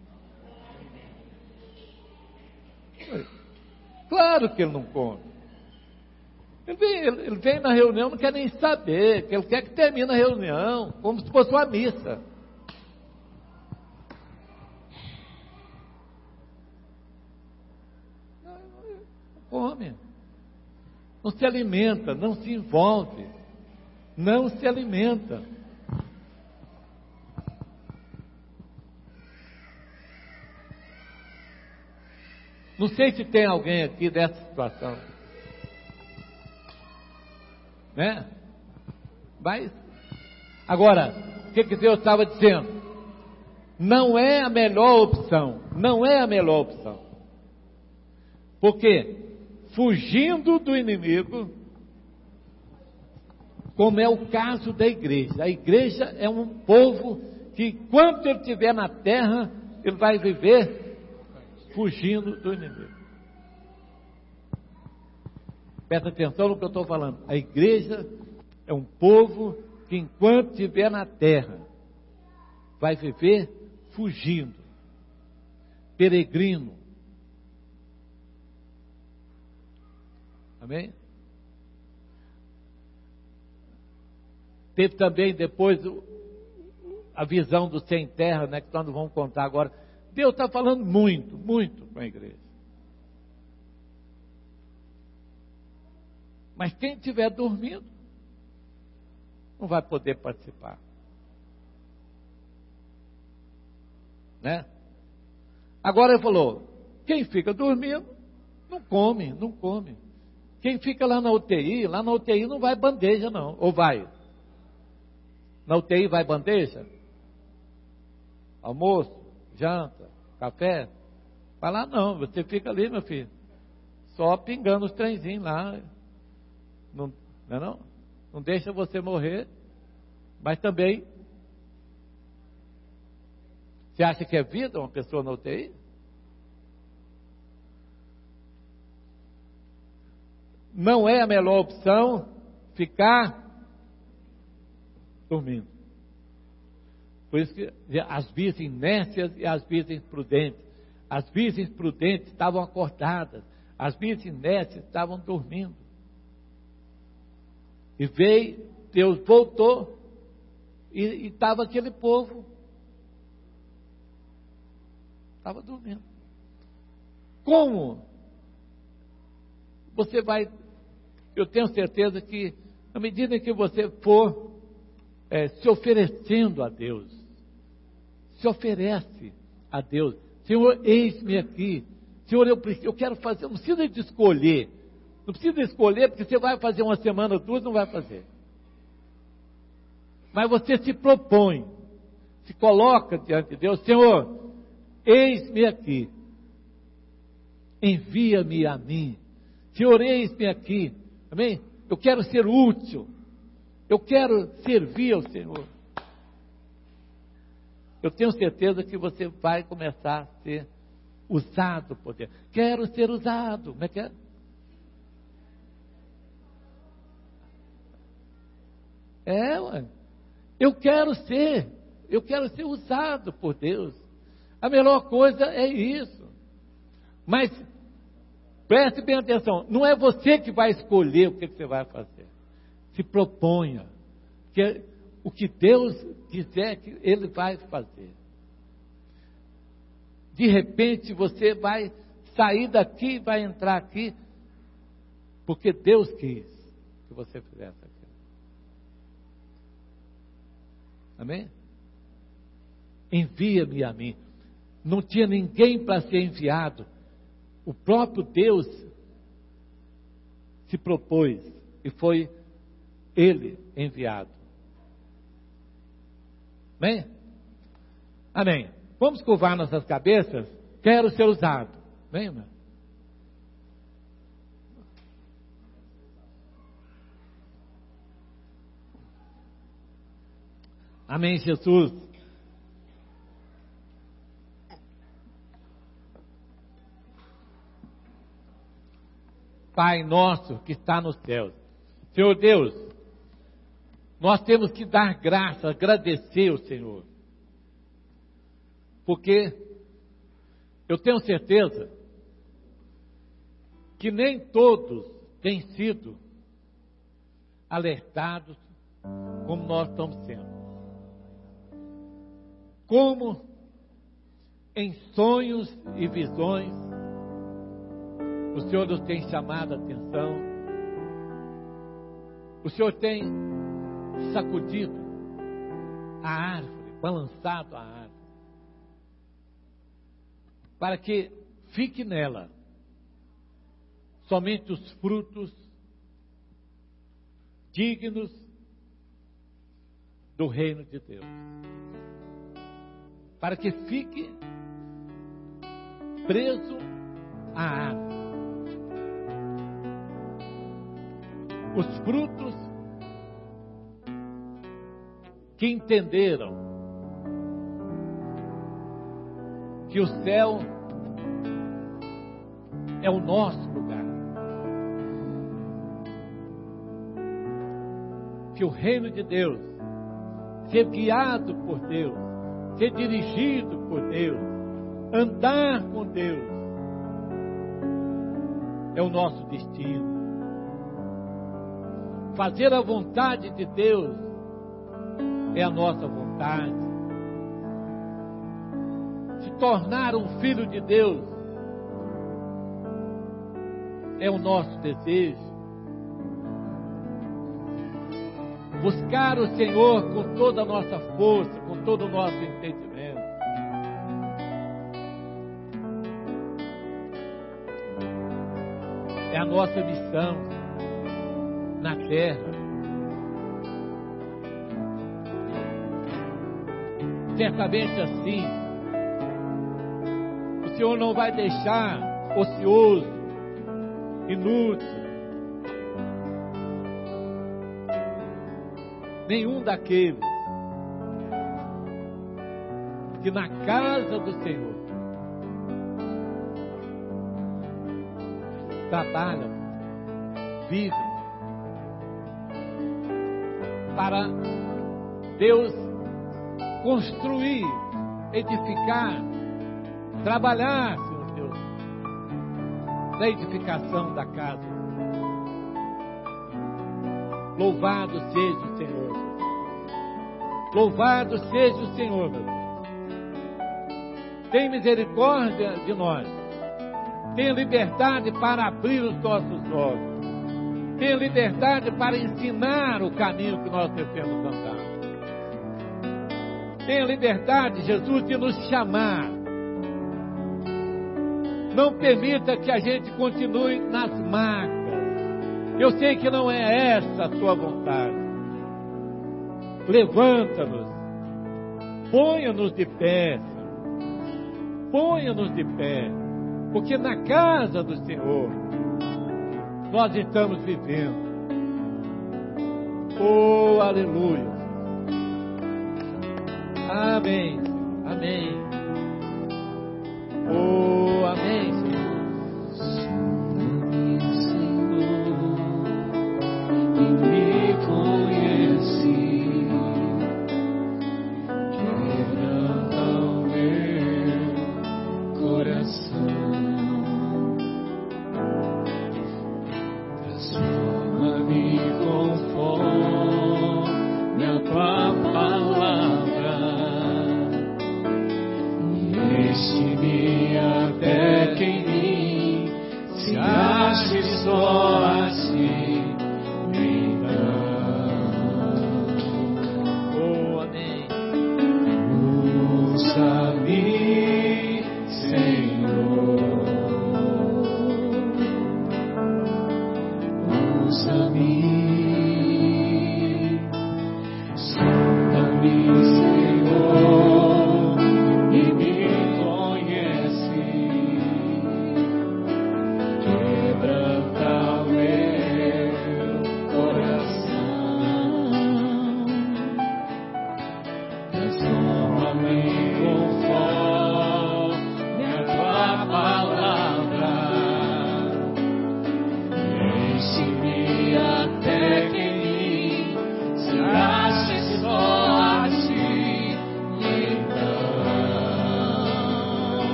Claro que ele não come. Ele vem, ele, ele vem na reunião, não quer nem saber, que ele quer que termine a reunião, como se fosse uma missa. Come, não se alimenta, não se envolve, não se alimenta. Não sei se tem alguém aqui dessa situação, né? Mas, agora, o que, que Deus estava dizendo? Não é a melhor opção, não é a melhor opção. Por quê? Fugindo do inimigo, como é o caso da igreja. A igreja é um povo que, enquanto ele estiver na terra, ele vai viver fugindo do inimigo. Presta atenção no que eu estou falando. A igreja é um povo que, enquanto estiver na terra, vai viver fugindo, peregrino. Amém? Teve também depois a visão do sem terra, né, que nós não vamos contar agora. Deus está falando muito, muito com a igreja. Mas quem estiver dormindo, não vai poder participar. Né? Agora ele falou, quem fica dormindo, não come, não come. Quem fica lá na U T I, lá na U T I não vai bandeja não, ou vai? Na U T I vai bandeja? almoço, janta, café. Vai lá não, você fica ali, meu filho, só pingando os trenzinhos lá. Não, não é não? Não deixa você morrer, mas também, você acha que é vida uma pessoa na U T I? Não é a melhor opção ficar dormindo. Por isso que as virgens nécias e as virgens prudentes, as virgens prudentes estavam acordadas, as virgens nécias estavam dormindo. E veio, Deus voltou, e estava aquele povo, estava dormindo. Como você vai, eu tenho certeza que, à medida que você for é, se oferecendo a Deus, se oferece a Deus, Senhor, eis-me aqui, Senhor, eu, eu quero fazer, não precisa de escolher, não precisa escolher, porque você vai fazer uma semana, duas, não vai fazer. Mas você se propõe, se coloca diante de Deus, Senhor, eis-me aqui, envia-me a mim, Senhor, eis-me aqui, amém? Eu quero ser útil, eu quero servir ao Senhor. Eu tenho certeza que você vai começar a ser usado por Deus. Quero ser usado, como é que é? É, ué. Eu quero ser, eu quero ser usado por Deus. A melhor coisa é isso. Mas, preste bem atenção, não é você que vai escolher o que você vai fazer. Se proponha, que o que Deus quiser que Ele vai fazer. De repente você vai sair daqui e vai entrar aqui, porque Deus quis que você fizesse aquilo. Amém? Envia-me a mim. Não tinha ninguém para ser enviado. O próprio Deus se propôs e foi Ele enviado. Amém? Amém. Vamos curvar nossas cabeças? Quero ser usado. Amém, irmão? Amém, Jesus. Pai nosso que está nos céus. Senhor Deus, nós temos que dar graça, agradecer ao Senhor. Porque eu tenho certeza que nem todos têm sido alertados como nós estamos sendo. Como em sonhos e visões o Senhor nos tem chamado a atenção, o Senhor tem sacudido a árvore, balançado a árvore, para que fique nela somente os frutos dignos do reino de Deus, para que fique preso à árvore os frutos que entenderam que o céu é o nosso lugar, que o reino de Deus, ser guiado por Deus, ser dirigido por Deus, andar com Deus, é o nosso destino. Fazer a vontade de Deus é a nossa vontade. Se tornar um filho de Deus é o nosso desejo. Buscar o Senhor com toda a nossa força, com todo o nosso entendimento. É a nossa missão na terra. certamente assim, o Senhor não vai deixar ocioso, inútil, nenhum daqueles que na casa do Senhor trabalham, vivem para Deus construir, edificar, trabalhar, Senhor Deus, na edificação da casa. Louvado seja o Senhor. Louvado seja o Senhor, meu Deus. Tem misericórdia de nós. Tem liberdade para abrir os nossos olhos. Tem liberdade para ensinar o caminho que nós devemos andar. Tem liberdade, Jesus, de nos chamar. Não permita que a gente continue nas marcas. Eu sei que não é essa a tua vontade. Levanta-nos. Ponha-nos de pé. Ponha-nos de pé. Porque na casa do Senhor nós estamos vivendo. Oh, aleluia. Amém. Amém. Oh, amém, Senhor.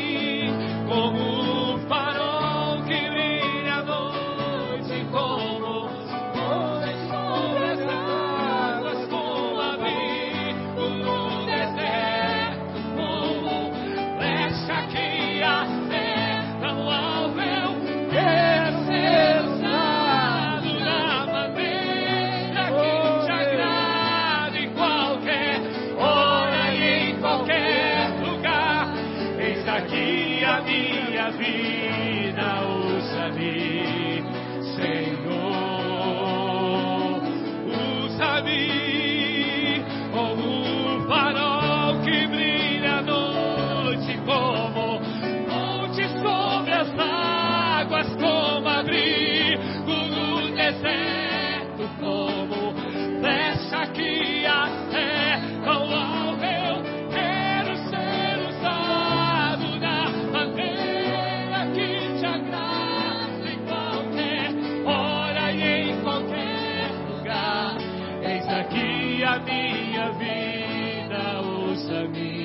Como um farol que brilha à noite, como Usa-me